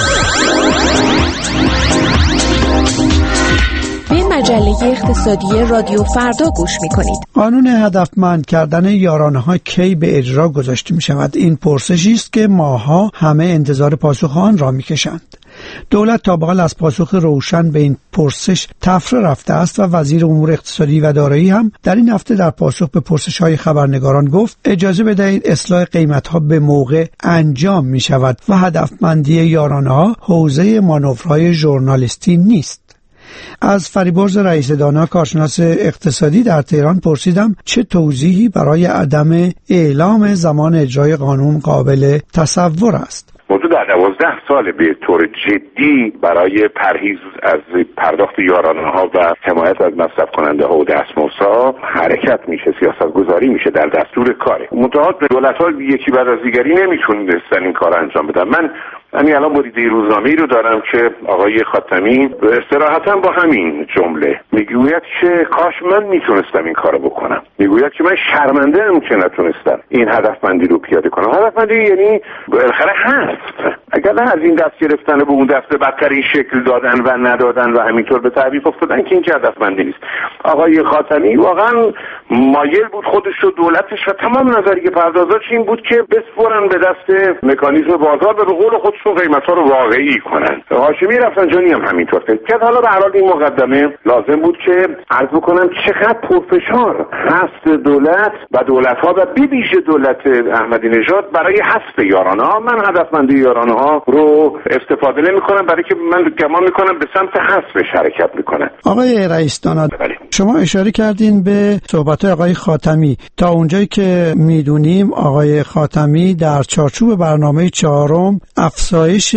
به مجله اقتصادی رادیو فردا گوش می‌کنید. قانون هدفمند کردن یارانه‌ها کی به اجرا گذاشته می‌شود؟ این پرسشی است که ماها همه انتظار پاسخ آن را می‌کشند. دولت تا به حال از پاسخ روشن به این پرسش تفره رفته است و وزیر امور اقتصادی و دارایی هم در این هفته در پاسخ به پرسش‌های خبرنگاران گفت اجازه بدهید اصلاح قیمت‌ها به موقع انجام می‌شود و هدفمندی یارانه‌ها حوزه مانورهای ژورنالیستی نیست. از فریبرز رئیس دانا کارشناس اقتصادی در تهران پرسیدم چه توضیحی برای عدم اعلام زمان اجرای قانون قابل تصور است. موضوع در دوازده سال به طور جدی برای پرهیز از پرداخت یارانه‌ها و حمایت از مصرف کننده ها و دستمزدها حرکت میشه، سیاست گذاری میشه، در دستور کاره. منتها دولت‌ها یکی بعد از دیگری نمیتونستن این کار انجام بدن. من همین الان بریده روزنامه‌ای رو دارم که آقای خاتمی صراحتاً با همین جمله میگوید که کاش من میتونستم این کارو بکنم. میگوید که من شرمنده ام که نتونستم این هدفمندی رو پیاده کنم. هدفمندی یعنی بالاخره هست. اگر نه از این دست گرفتن به اون دست بدتر این شکل دادن و ندادن و همینطور به تعویق افتادن که این که هدفمندی نیست. آقای خاتمی واقعاً مایل بود خودش و دولتش و تمام نظریه پردازاش این بود که بسپرن به دست مکانیزم بازار و به قول خودشون قیمت‌ها رو واقعی کنن. هاشمی رفسنجانی هم همینطور که حالا به هر حال این مقدمه لازم بود که عرض بکنم چقدر پرفشار هست دولت و دولت‌ها و بی ویژه دولت احمدی نژاد برای حذف یارانه‌ها. من هدفمندی یارانه‌ها رو استفاده نمی‌کنم برای که من گمان می‌کنم به سمت حذفش حرکت می‌کنن. آقای رئیس دانا شما اشاره کردین به صحبت آقای خاتمی. تا اونجایی که میدونیم آقای خاتمی در چارچوب برنامه چهارم افزایش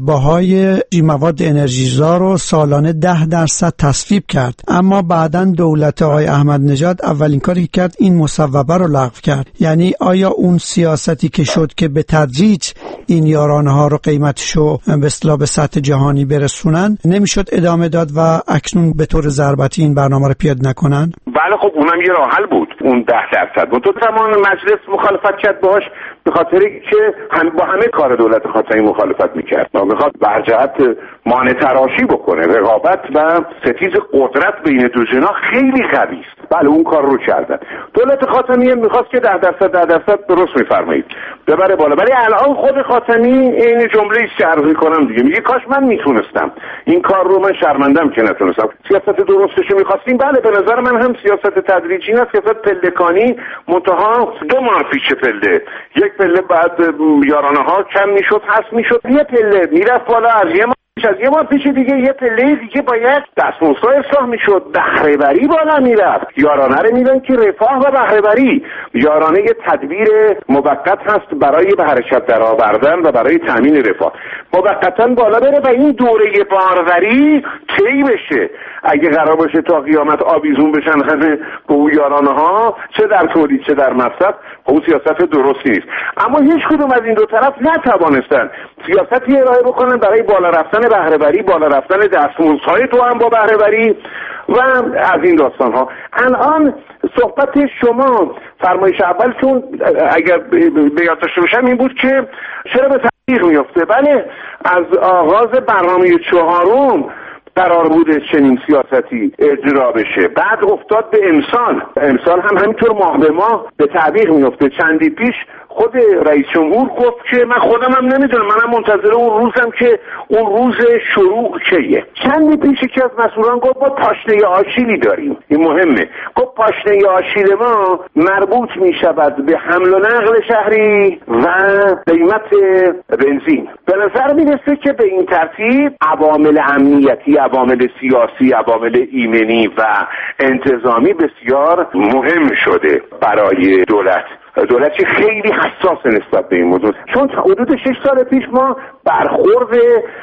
بهای مواد انرژیزا رو سالانه ده درصد تصویب کرد، اما بعداً دولت آقای احمد نژاد اولین کاری که کرد این مصوبه رو لغو کرد. یعنی آیا اون سیاستی که شد که به تدریج این یارانه‌ها رو قیمتشو به اصطلاح به سطح جهانی برسونن نمیشد ادامه داد و اکنون به طور ضربتی این برنامه رو پیاده نکنن؟ بله خب اونم یه راه حل بود، اون ده درصد بود. تو تمام مجلس مخالفت کرد باهاش به خاطر که هم با همه کار دولت خاتمی مخالفت میکرد. ما میخواد بر جهت مانع تراشی بکنه. رقابت و ستیز قدرت بین دو جناح خیلی قوی است. بله اون کار رو کردن. دولت خاتمی هم میخواست که ده درصد ده درصد درست میفرمایید ببره بالا. ولی الان خود خاتمی این جمله ای عرض کنم دیگه میگه کاش من میتونستم این کار رو، من شرمندم که نتونستم. سیاست درستش رو میخواستیم. بله به نظر من هم سیاست تدریجی نه، سیاست پلکانی، منتها دو ماه پیش پله، یک پله بعد یارانه ها کم میشد حذف میشد، یه پله میرفت بالا، از یه ماه از یه ماه پیش دیگه یه پله دیگه باید دستمزدها اصلاح میشد، بهره‌وری بالا میرفت. یارانه رو میدن که رفاه و بهره‌وری، یارانه یه تدبیر موقت هست برای به حرکت درآوردن و برای تامین رفاه، موقتا بالا بره و این دوره باروری طی بشه. اگه قرار باشه تا قیامت آویزون بشن همه به اون یارانه ها، چه در تولید چه در مصرف، اون سیاست درستی نیست. اما هیچ کدوم از این دو طرف نتوانستن سیاستی ارائه بکنن برای بالا رفتن بهره‌وری، بالا رفتن دستمزدهای تو هم با بهره‌وری و از این داستان ها. الان صحبت شما فرمایش اول چون اگر به یاد داشته باشم این بود که چرا به تعویق میفته. بله از آغاز برنامه چهارم قرار بوده چنین سیاستی اجرا بشه، بعد افتاد به امسال. امسال هم همینطور ماه به ماه به تعویق میفته. چندی پیش خود رئیس جمهور گفت که من خودم هم نمیدونم، منم منتظر اون روزم که اون روز شروع کیه. چندی پیش یکی از مسئولان گفت ما پاشنه آشیلی داریم، این مهمه. گفت پاشنه آشیل ما مربوط میشود به حمل و نقل شهری و قیمت بنزین. به نظر میرسه که به این ترتیب عوامل امنیتی، عوامل سیاسی، عوامل ایمنی و انتظامی بسیار مهم شده برای دولت. دولتی خیلی حساس نسبت به این موضوع، چون حدود شش سال پیش ما برخورد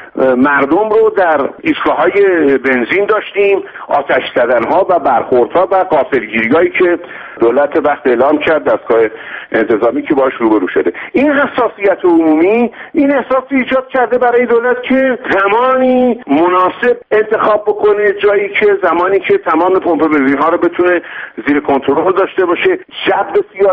مردم رو در ایستگاه‌های بنزین داشتیم، آتش زدن‌ها و برخوردها و غافلگیری‌هایی که دولت وقت اعلام کرد دستگاه انتظامی که باش روبرو شده. این حساسیت عمومی این احساس ایجاد کرده برای دولت که زمانی مناسب انتخاب بکنه، جایی که زمانی که تمام پمپ بنزین‌ها رو بتونه زیر کنترل داشته باشه، جو سیاسی درست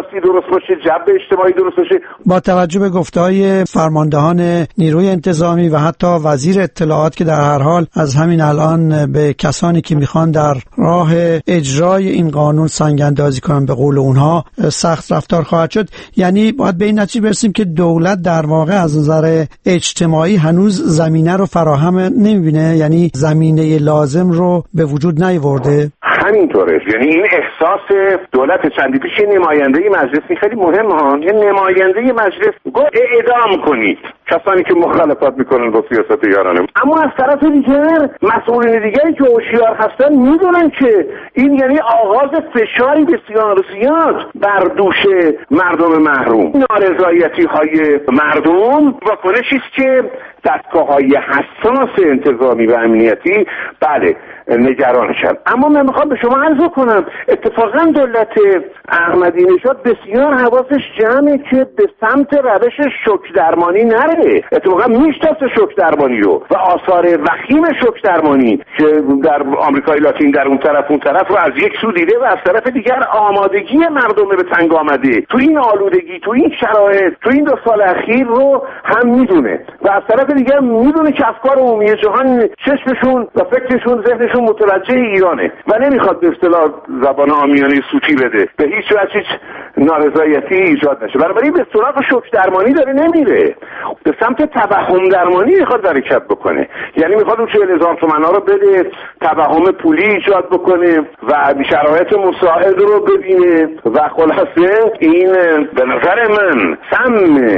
باشه، جو اجتماعی درست باشه. با توجه به گفته‌های فرماندهان نیروی انتظامی و حتی وزیر اطلاعات که در هر حال از همین الان به کسانی که میخوان در راه اجرای این قانون سنگ اندازی کنن به قول اونها سخت رفتار خواهد شد، یعنی باید به این نتیجه برسیم که دولت در واقع از نظر اجتماعی هنوز زمینه رو فراهم نمیبینه، یعنی زمینه لازم رو به وجود نیاورده. همینطوره، یعنی این احساس دولت چندی پیش نماینده مجلس خیلی مهم ها، یه نماینده مجلس گفت اعدام کنید کسانی که مخالفت میکنن با سیاست یارانه، اما از طرف دیگر مسئولین دیگری که هوشیار هستن میدونن که این یعنی آغاز فشاری بسیار زیاد بر دوش مردم محروم. نارضایتی های مردم واکنشی است که دستگاه‌های حساس انتظامی و امنیتی بله نگرانشن. اما من میخوام به شما عرض کنم اتفاقا دولت احمدی نژاد بسیار حواسش جمعه که به سمت روش شوک درمانی نره. اتفاقا میشناسه شوک درمانی رو و آثار وخیم شوک درمانی که در آمریکای لاتین در اون طرف اون طرف رو از یک سو دیده و از طرف دیگر آمادگی مردم به تنگ آمده تو این آلودگی، تو این شرایط، تو این دو سال اخیر رو هم میدونه و از طرف دیگر میدونه که افکار عمومی جهان چشمشون و فکرشون ذهنشون متوجه ایرانه و نمیخواد به اصطلاح زبان عامیانه سوتی بده، به هیچ وجه هیچ نارضایتی ایجاد نشه. بنابراین به سراغ شوک درمانی داره نمیره، به سمت توهم درمانی میخواد حرکت بکنه، یعنی میخواد اون چهل هزار تومن ها رو بده، توهم پولی ایجاد بکنه و شرایط مساعد رو ببینه و خلاصه این به نظر من سم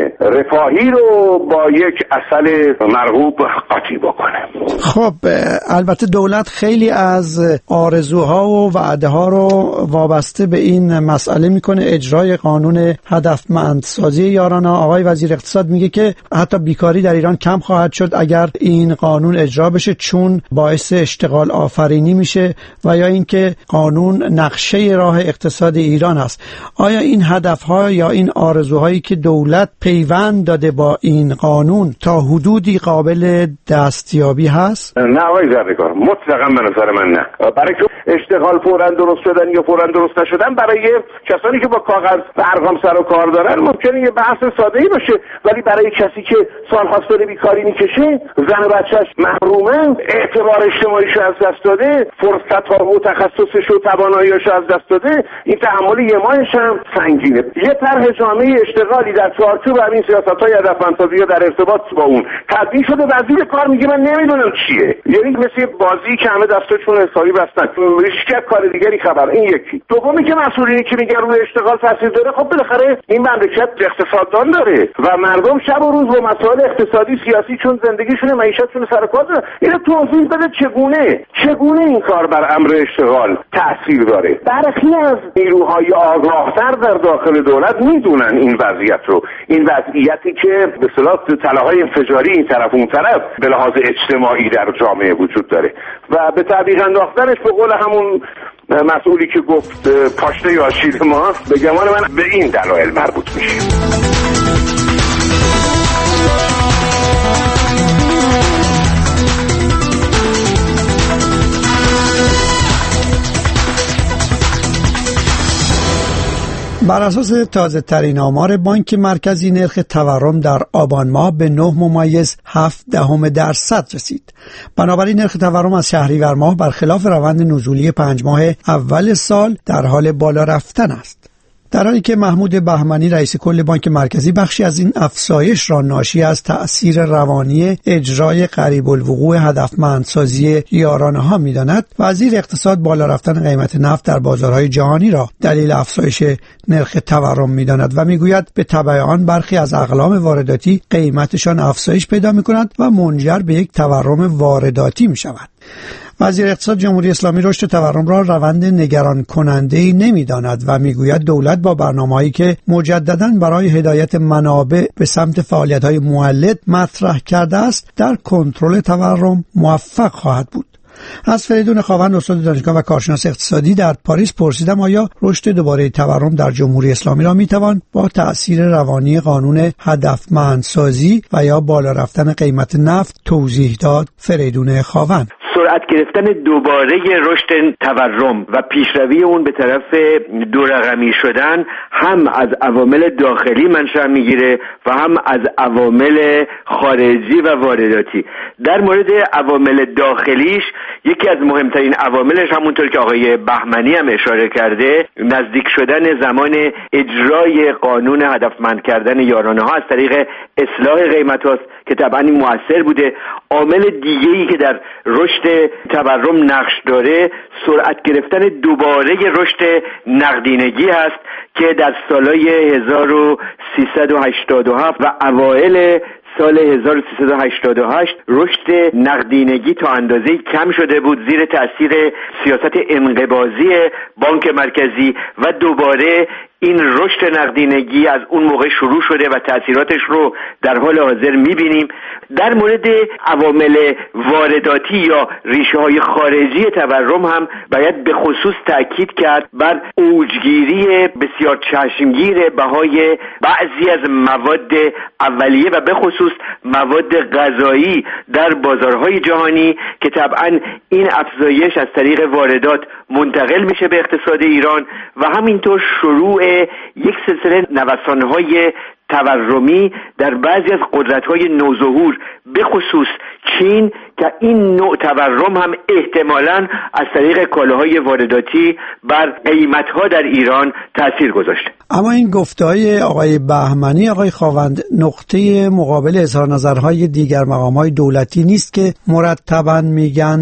رفاهی رو با یک عسل مرغوب قاطی بکنه. خب البته دولت خیلی از آرزوها و وعده ها رو وابسته به این مسئله میکنه اجرای قانون هدفمندسازی یارانه. آقای وزیر اقتصاد میگه که حتی بیکاری در ایران کم خواهد شد اگر این قانون اجرا بشه چون باعث اشتغال آفرینی میشه و یا اینکه قانون نقشه راه اقتصاد ایران هست. آیا این هدفها یا این آرزوهایی که دولت پیوند داده با این قانون تا حدودی قابل دستیابی هست؟ نه آقای زرگار، مطلقا به نظر من نه. برای که اشتغال فوراً درست شدن یا فوراً درست نشدن برای کسانی که با کاغذ و ارقام سر و کار دارن ممکنه یه بحث ساده‌ای باشه، ولی برای کسی که سال‌هاست داره بیکاری میکشه، زن و بچه‌اش محرومن، اعتبار اجتماعیش از دست داده، فرصت‌ها و تخصصش و توانایی‌اش از دست داده، این تحمل یه ماهش هم سنگینه. یه طرح جامعه اشتغالی در چارچوب همین سیاست‌های هدفمندسازی در ارتباط با اون تدوین شده، وزیر کار میگه من نمیدونم چیه، یعنی مثل بازی که همه دستشون حسابی بستن، هیچ کار دیگری خبر. این یکی. دومی که مسئولینی که میگن روی اشتغال تاثیر داره، خب بالاخره این مملکت اقتصاددان داره و مردم شب و روز با مسائل اقتصادی سیاسی چون زندگیشون معیشتشون سر کار داره. اینو توضیح بده چگونه چگونه این کار بر امر اشتغال تاثیر داره. برخی از نیروهای آگاهتر در داخل دولت میدونن این وضعیت رو، این وضعیتی که به اصطلاح طلاهای انفجاری این طرف اون طرف به لحاظ اجتماعی در جامعه وجود داره و به تعبیر انداختنش به قول همون مسئولی که گفت پاشنه یا شیر ما، به گمان من به این دلایل مربوط میشه. بر اساس تازه ترین آمار بانک مرکزی نرخ تورم در آبان ماه به نه ممیز هفت دهم درصد رسید. بنابراین نرخ تورم از شهریور ماه برخلاف روند نزولی پنج ماه اول سال در حال بالا رفتن است. در حالی که محمود بهمنی رئیس کل بانک مرکزی بخشی از این افزایش را ناشی از تأثیر روانی اجرای قریب الوقوع هدفمندسازی یارانه ها می‌داند، وزیر اقتصاد بالا رفتن قیمت نفت در بازارهای جهانی را دلیل افزایش نرخ تورم می‌داند و میگوید به تبع آن برخی از اقلام وارداتی قیمتشان افزایش پیدا می‌کند و منجر به یک تورم وارداتی می‌شود. وزیر اقتصاد جمهوری اسلامی رشد تورم را روند نگران کننده‌ای نمی‌داند و میگوید دولت با برنامه‌هایی که مجدداً برای هدایت منابع به سمت فعالیت‌های مولد مطرح کرده است در کنترل تورم موفق خواهد بود. از فریدون خاوند استاد دانشگاه و کارشناس اقتصادی در پاریس پرسیدم آیا رشد دوباره تورم در جمهوری اسلامی را میتوان با تأثیر روانی قانون هدفمندسازی و یا بالا رفتن قیمت نفت توضیح داد؟ فریدون خاوند: سرعت گرفتن دوباره رشد تورم و پیشروی اون به طرف دو رقمی شدن هم از عوامل داخلی منشأ میگیره و هم از عوامل خارجی و وارداتی. در مورد عوامل داخلیش یکی از مهمترین عواملش همونطور که آقای بهمنی هم اشاره کرده نزدیک شدن زمان اجرای قانون هدفمند کردن یارانه ها از طریق اصلاح قیمت هاست که طبعا این مؤثر بوده. عامل دیگه‌ای که در رشد تورم نقش داره سرعت گرفتن دوباره رشد نقدینگی هست که در سالهای هزار و سیصد و هشتاد و هفت و اوایل سال هزار و سیصد و هشتاد و هشت رشد نقدینگی تا اندازه‌ای کم شده بود زیر تأثیر سیاست انقباضی بانک مرکزی و دوباره این رشد نقدینگی از اون موقع شروع شده و تأثیراتش رو در حال حاضر می‌بینیم. در مورد عوامل وارداتی یا ریشه‌های خارجی تورم هم باید به خصوص تأکید کرد بر اوجگیری بسیار چشمگیر بهای بعضی از مواد اولیه و به خصوص مواد غذایی در بازارهای جهانی که طبعا این افزایش از طریق واردات منتقل میشه به اقتصاد ایران و همینطور شروع یک سلسله نوسان‌های تورمی در بعضی از قدرت‌های نوظهور به خصوص چین که این نوع تورم هم احتمالاً از طریق کالاهای وارداتی بر قیمت‌ها در ایران تأثیر گذاشته. اما این گفته‌های آقای بهمنی آقای خاوند نقطه مقابل اظهار نظرهای دیگر مقام‌های دولتی نیست که مرتباً میگن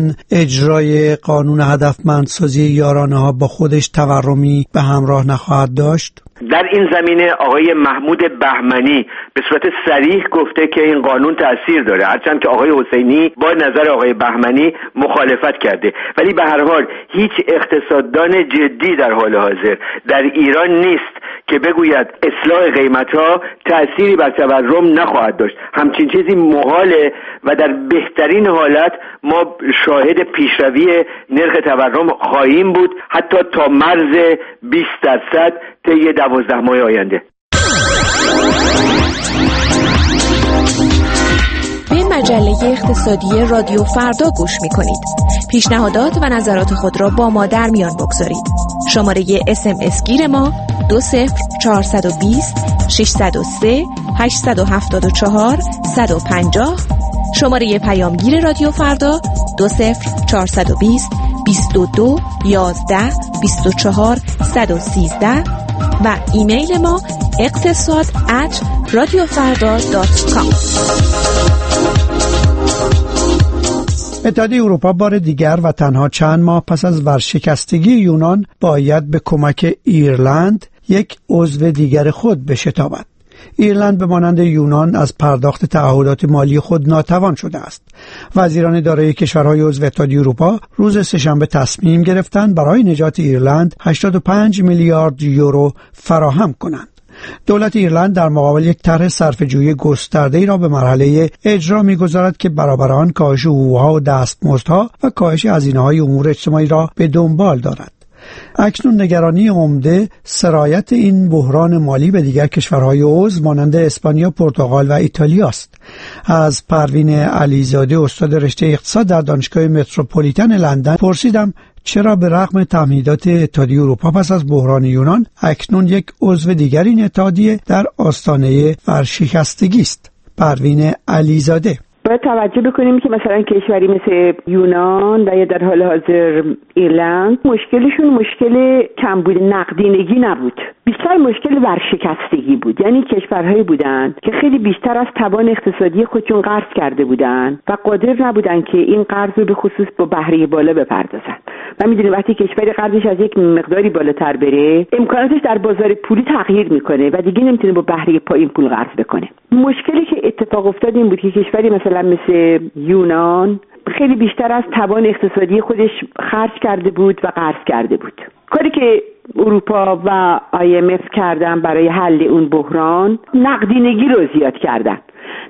اجرای قانون هدفمندسازی یارانه‌ها با خودش تورمی به همراه نخواهد داشت؟ در این زمینه آقای محمود بهمنی به صورت صریح گفته که این قانون تأثیر داره، هرچند که آقای حسینی با نظر آقای بهمنی مخالفت کرده، ولی به هر حال هیچ اقتصاددان جدی در حال حاضر در ایران نیست که بگوید اصلاح قیمت‌ها تأثیری بر تورم نخواهد داشت. همچین چیزی محاله و در بهترین حالت ما شاهد پیشروی نرخ تورم خواهیم بود حتی تا مرز بیست درصد طی دوازده ماه آینده. به مجله اقتصادی رادیو فردا گوش می کنید. پیشنهادات و نظرات خود را با ما در میان بگذارید. شماره اس ام اس گیر ما دو صفر چهارصد و بیست ششصد و سه هشتصد و هفتاد و چهار صد و پنجاه. شماره پیامگیر رادیو فردا دو صفر چهارصد و بیست بیست و دو یازده بیست و چهار صد و سیزده و ایمیل ما اقتصاد ات رادیو فردا دات کام. اتحادیه اروپا بار دیگر و تنها چند ماه پس از ورشکستگی یونان باید به کمک ایرلند یک عضو دیگر خود بشتابد. ایرلند به مانند یونان از پرداخت تعهدات مالی خود ناتوان شده است. وزیران دارای کشورهای عضو اتحادیه اروپا روز سه‌شنبه تصمیم گرفتند برای نجات ایرلند هشتاد و پنج میلیارد یورو فراهم کنند. دولت ایرلند در مقابل یک طرح صرفه‌جویی گسترده‌ای را به مرحله اجرا می‌گذارد که برابر آن کاهش حقوق‌ها و دستمزدها و کاهش هزینه‌های امور اجتماعی را به دنبال دارد. اکنون نگرانی عمده سرایت این بحران مالی به دیگر کشورهای عضو مانند اسپانیا، پرتغال و ایتالیا است. از پروین علیزاده استاد رشته اقتصاد در دانشگاه متروپولیتن لندن پرسیدم چرا به رغم تمهیدات اتحادیه اروپا پس از بحران یونان اکنون یک عضو دیگر این اتحادیه در آستانه ورشکستگی است. پروین علیزاده: باید توجه بکنیم که مثلا کشوری مثل یونان و یا در حال حاضر ایرلند مشکلشون مشکل کمبود نقدینگی نبود، بیشتر مشکل ورشکستگی بود. یعنی کشورهایی بودند که خیلی بیشتر از توان اقتصادی خودشون قرض کرده بودند و قادر نبودند که این قرض رو به خصوص با بهره بالا بپردازن. و میدونید وقتی کشوری قرضش از یک مقداری بالاتر بره امکاناتش در بازار پولی تغییر میکنه و دیگه نمیتونه با بهره پایین پول قرض بکنه. مشکلی که اتفاق افتاد این بود که کشوری مثلا مثل یونان خیلی بیشتر از توان اقتصادی خودش خرج کرده بود و قرض کرده بود. کاری که اروپا و آی ام اف کردن برای حل اون بحران نقدینگی رو زیاد کردن.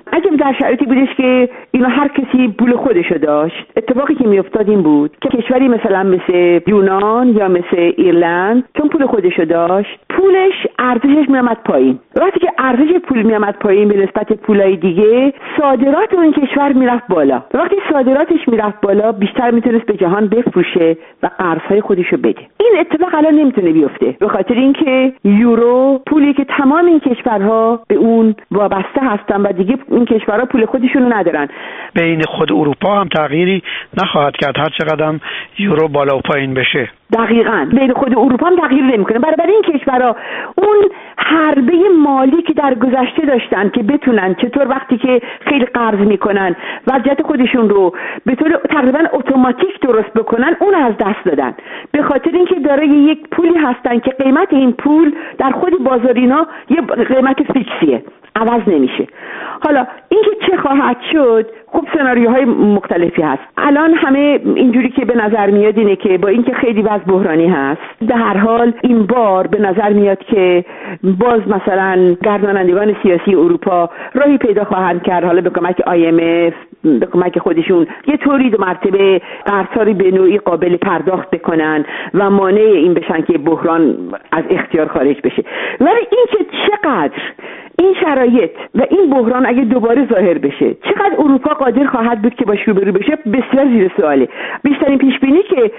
اگه در شرایطی بودش که اینا هر کسی پول خودشو داشت، اتفاقی که میافتاد این بود که کشوری مثلا مثل یونان یا مثل ایرلند چون پول خودشو داشت، پولش ارزشش میامد پایین. وقتی که ارزش پول میامد پایین به نسبت پولای دیگه، صادرات اون کشور میرفت بالا. وقتی صادراتش میرفت بالا، بیشتر میتونست به جهان بفروشه و قرضهای خودشو بده. این اتفاق الان نمیتونه بیفته، به خاطر اینکه یورو پولی که تمام این کشورها به اون وابسته هستن و دیگه این کشورها پول خودشونو ندارن. بین خود اروپا هم تغییری نخواهد کرد هر چقدر هم یورو بالا و پایین بشه. دقیقاً بین خود اروپا هم تغییر نمیکنه. برای این کشورها اون حربه مالی که در گذشته داشتن که بتونن چطور وقتی که خیلی قرض میکنن وضعیت خودشون رو به طور تقریبا اتوماتیک درست بکنن، اون از دست دادن، به خاطر اینکه دارای یک پولی هستن که قیمت این پول در خود بازار اینا یه قیمت فیکسیه، عوض نمیشه. حالا اینکه چه خواهد شد، خب سناریوهای مختلفی هست. الان همه اینجوری که به نظر میاد اینه که با اینکه خیلی وضع بحرانی هست، در هر حال این بار به نظر میاد که باز مثلا گردانندگان سیاسی اروپا راهی پیدا خواهند کرد، حالا به کمک آی ام اف، به کمک خودشون یه طوری دو مرتبه قرض‌ها به نوعی قابل پرداخت بکنن و مانع این بشن که بحران از اختیار خارج بشه. ولی اینکه چقدر این شرایط و این بحران اگه دوباره ظاهر بشه، چقدر اروپا قادر خواهد بود که باش روبرو بشه، بسیار زیر سواله. بیشترین پیش بینی که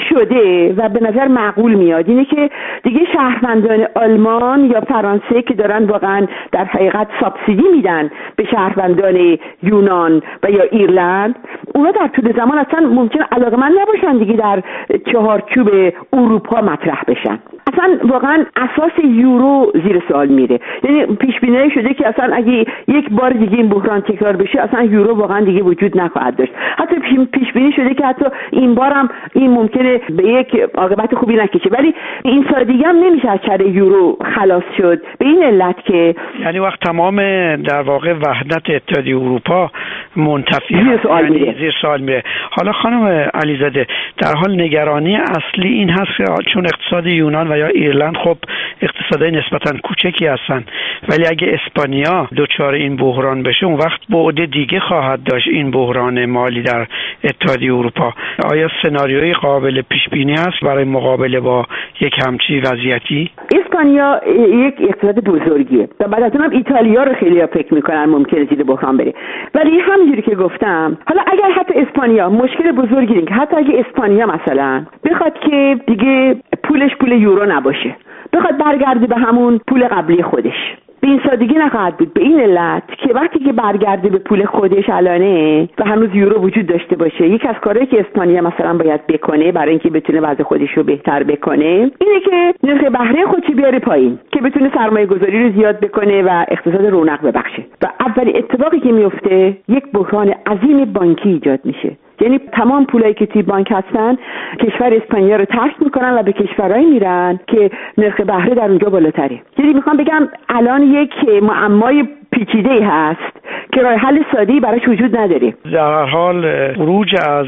شده و به نظر معقول میاد اینه که دیگه شهروندان آلمان یا فرانسه که دارن واقعا در حقیقت سابسیدی میدن به شهروندان یونان و یا ایرلند، اونا در طول زمان اصلا ممکن علاقمند نباشن دیگه در چهارچوب اروپا مطرح بشن. اصلا واقعا اساس یورو زیر سوال میره. یعنی پیش بینی شده که اصلا اگه یک بار دیگه این بحران تکرار بشه، اصلا یورو واقعا دیگه وجود نخواهد داشت. حتی پیش بینی شده که حتی این بار هم این ممکنه به یک عاقبت خوبی نکشه. ولی این سادگی هم نمیشه از چره یورو خلاص شد، به این علت که یعنی وقت تمام در واقع وحدت اتحادیه اروپا منتفی زیر سوال یعنی میره. زیر سوال میره. حالا خانم علیزاده، در حال نگرانی اصلی این هست که چون اقتصاد یونان و یا ایرلند خب اقتصادهای نسبتاً کوچکی هستن، ولی اگه اسپانیا دچار این بحران بشه، اون وقت بعد دیگه خواهد داشت این بحران مالی در اتحادیه اروپا. آیا سناریوی قابل پیش بینی هست برای مقابله با یک همچین وضعیتی؟ اسپانیا یک اقتصاد بزرگیه و بعد از اونم ایتالیا رو خیلی فکر میکنن ممکنه زیر بحران بره. ولی همونجوری که گفتم، حالا اگر حتی اسپانیا مشکل بزرگی داره که حتی اگه اسپانیا مثلا بخواد که دیگه پولش پول یورو نباشه، بخواد برگرده به همون پول قبلی خودش، به این سادگی نخواهد بود. به این علت که وقتی که برگرده به پول خودش الانه و هنوز یورو وجود داشته باشه، یک از کارهایی که اسپانیا مثلا باید بکنه برای اینکه بتونه وضع خودش رو بهتر بکنه اینه که نرخ بهره خودش بیاره پایین که بتونه سرمایه گذاری رو زیاد بکنه و اقتصاد رونق ببخشه. و اولین اتفاقی که میفته یک بحران عظیم بانکی ایجاد میشه. یعنی تمام پولایی که توی بانک هستن کشور اسپانیا رو ترک میکنن و به کشورهایی میرن که نرخ بهره در اونجا بالاتره. یعنی میخوام بگم الان یک معمای پیچیده هست که راه حل ساده‌ای براش وجود نداره. در هر حال خروج از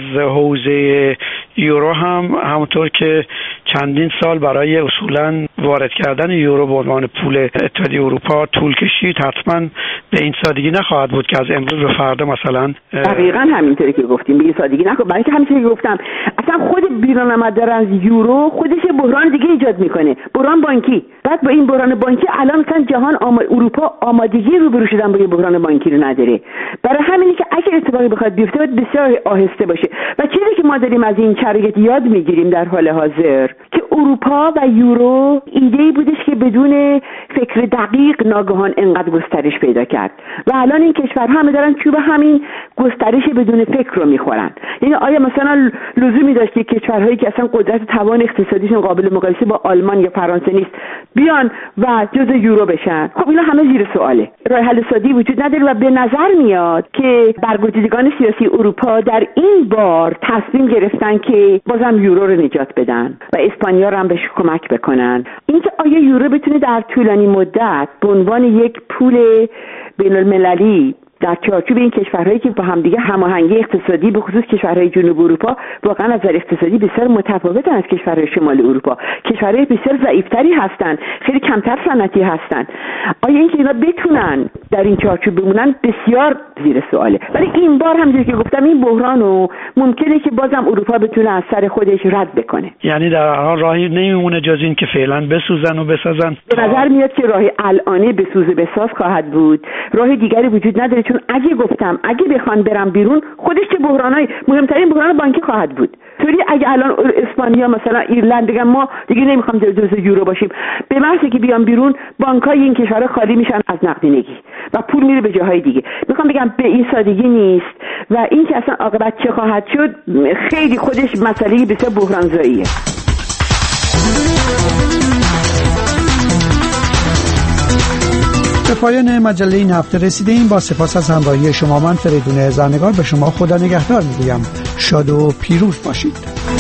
حوزه یورو هم همونطور که چندین سال برای اصولاً وارد کردن یورو به عنوان پول اتحادیه اروپا طول کشید، حتما به این سادگی نخواهد بود که از امروز به فردا مثلا. دقیقاً همینطوری که گفتیم به این سادگی نخواهد، برای که همینطوری که گفتم اصلا خود بیرون آمدن از یورو خودش بحران دیگه ایجاد میکنه، بحران بانکی. بعد با این بحران بانکی الان مثلا جهان آماد اروپا آمادگی روبرو شدن با این بحران بانکی رو نداره. برای همینه که اگه اتفاقی بخواد بیفته باید بسیار آهسته باشه. و چیزی که ما داریم از این شرایط یاد میگیریم در حال حاضر که اروپا و یورو ایده‌ای بودش که بدون فکر دقیق ناگهان انقدر گسترش پیدا کرد و الان این کشورها همه دارن چوب همین گسترش بدون فکر رو میخورن. یعنی آیا مثلا لزومی داشت که کشورهایی که اصلا قدرت توان اقتصادیشون قابل مقایسه با آلمان یا فرانسه نیست بیان و جزء یورو بشن؟ خب اینا همه زیر سواله. راه حل ساده‌ای وجود نداره و به نظر میاد که برگزیدگان سیاسی اروپا در این بار تصمیم گرفتن که بازم یورو رو نجات بدن و اسپانیا رو هم بهش کمک بکنن. اینکه آیا یورو بتونه در طولانی مدت به عنوان یک پول بین المللی در چارچوب این کشورهایی که با همدیگه هماهنگی اقتصادی به خصوص کشورهای جنوب اروپا واقعا از نظر اقتصادی بسیار متفاوتن از کشورهای شمال اروپا. کشورهای بسیار ضعیفتری هستن، خیلی کمتر صنعتی هستن. آیا اینکه اینا بتونن در این چارچوب بمونن بسیار زیر سواله. ولی این بار همونجوری که گفتم این بحرانو ممکنه که بازم اروپا بتونه از سر خودش رد بکنه. یعنی در حال راهی نمیمونه جز این که فعلا بسوزن و بسازن. به نظر میاد که راه الانی بسوز و بساز خواهد بود. راه دیگری وجود نداره، چون اگه گفتم اگه بخوان برن بیرون خودش چه بحرانای مهمترین بحران بانکی خواهد بود. طوری اگه الان اسپانیا مثلا ایرلند بگن ما دیگه نمیخوام جزء یورو باشیم، به محض که بیان بیرون بانک‌های این کشورها خالی میشن از نقدینگی و پول میره به جاهای دیگه. میخوام بگم به این سادگی نیست و این که اصلا عاقبت چه خواهد شد خیلی خودش مسئله بسیار بحرانزاییه. به پایان مجله این هفته رسیده این با سپاس از همراهی شما. من فریدون زرنگار به شما خدا نگهدار میگویم. شاد و پیروز باشید.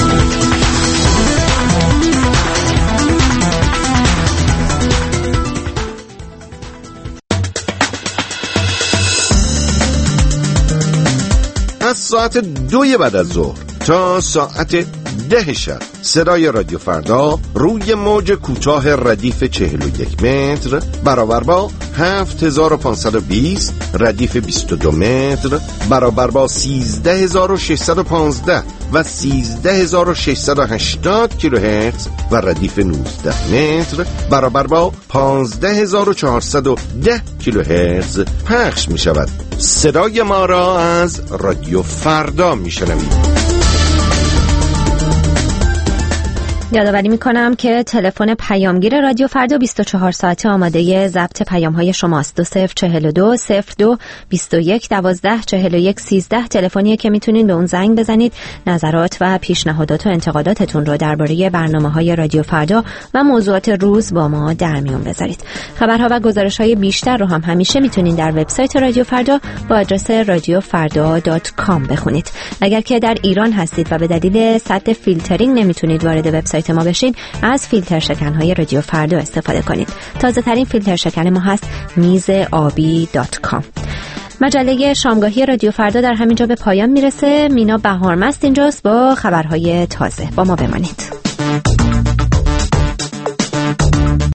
از ساعت دوی بعد از ظهر تا ساعت ده شب صدای رادیو فردا روی موج کوتاه ردیف چهل و یک متر برابر با هفت هزار و پانصد و بیست ردیف بیست و دو متر برابر با سیزده هزار و ششصد و پانزده و سیزده هزار و ششصد و هشتاد کیلوهرتز و ردیف نوزده متر برابر با پانزده هزار و چهارصد و ده کیلوهرتز پخش می شود. صدای ما را از رادیو فردا می شنوید. یادآوری میکنم که تلفن پیامگیر رادیو فردا بیست و چهار ساعته آماده ضبط پیام های شماست. دو صفر چهل دو صفر دو بیست و یک دوازده چهل و یک سیزده تلفنیه که میتونید به اون زنگ بزنید نظرات و پیشنهادات و انتقاداتتون رو درباره برنامه‌های رادیو فردا و موضوعات روز با ما در میون بذارید. خبرها و گزارش‌های بیشتر رو هم همیشه میتونید در وبسایت رادیو فردا با آدرس رادیو فردا دات کام بخونید. اگر که در ایران هستید و به دلیل سد فیلترینگ نمیتونید وارد وبسایت ما بشین، از فیلتر شکن‌های رادیو فردا استفاده کنید. تازه ترین فیلتر شکن ما هست میز آبی دات کام. مجله شامگاهی رادیو فردا در همینجا به پایان میرسه. مینا بهارمست اینجاست با خبرهای تازه. با ما بمانید.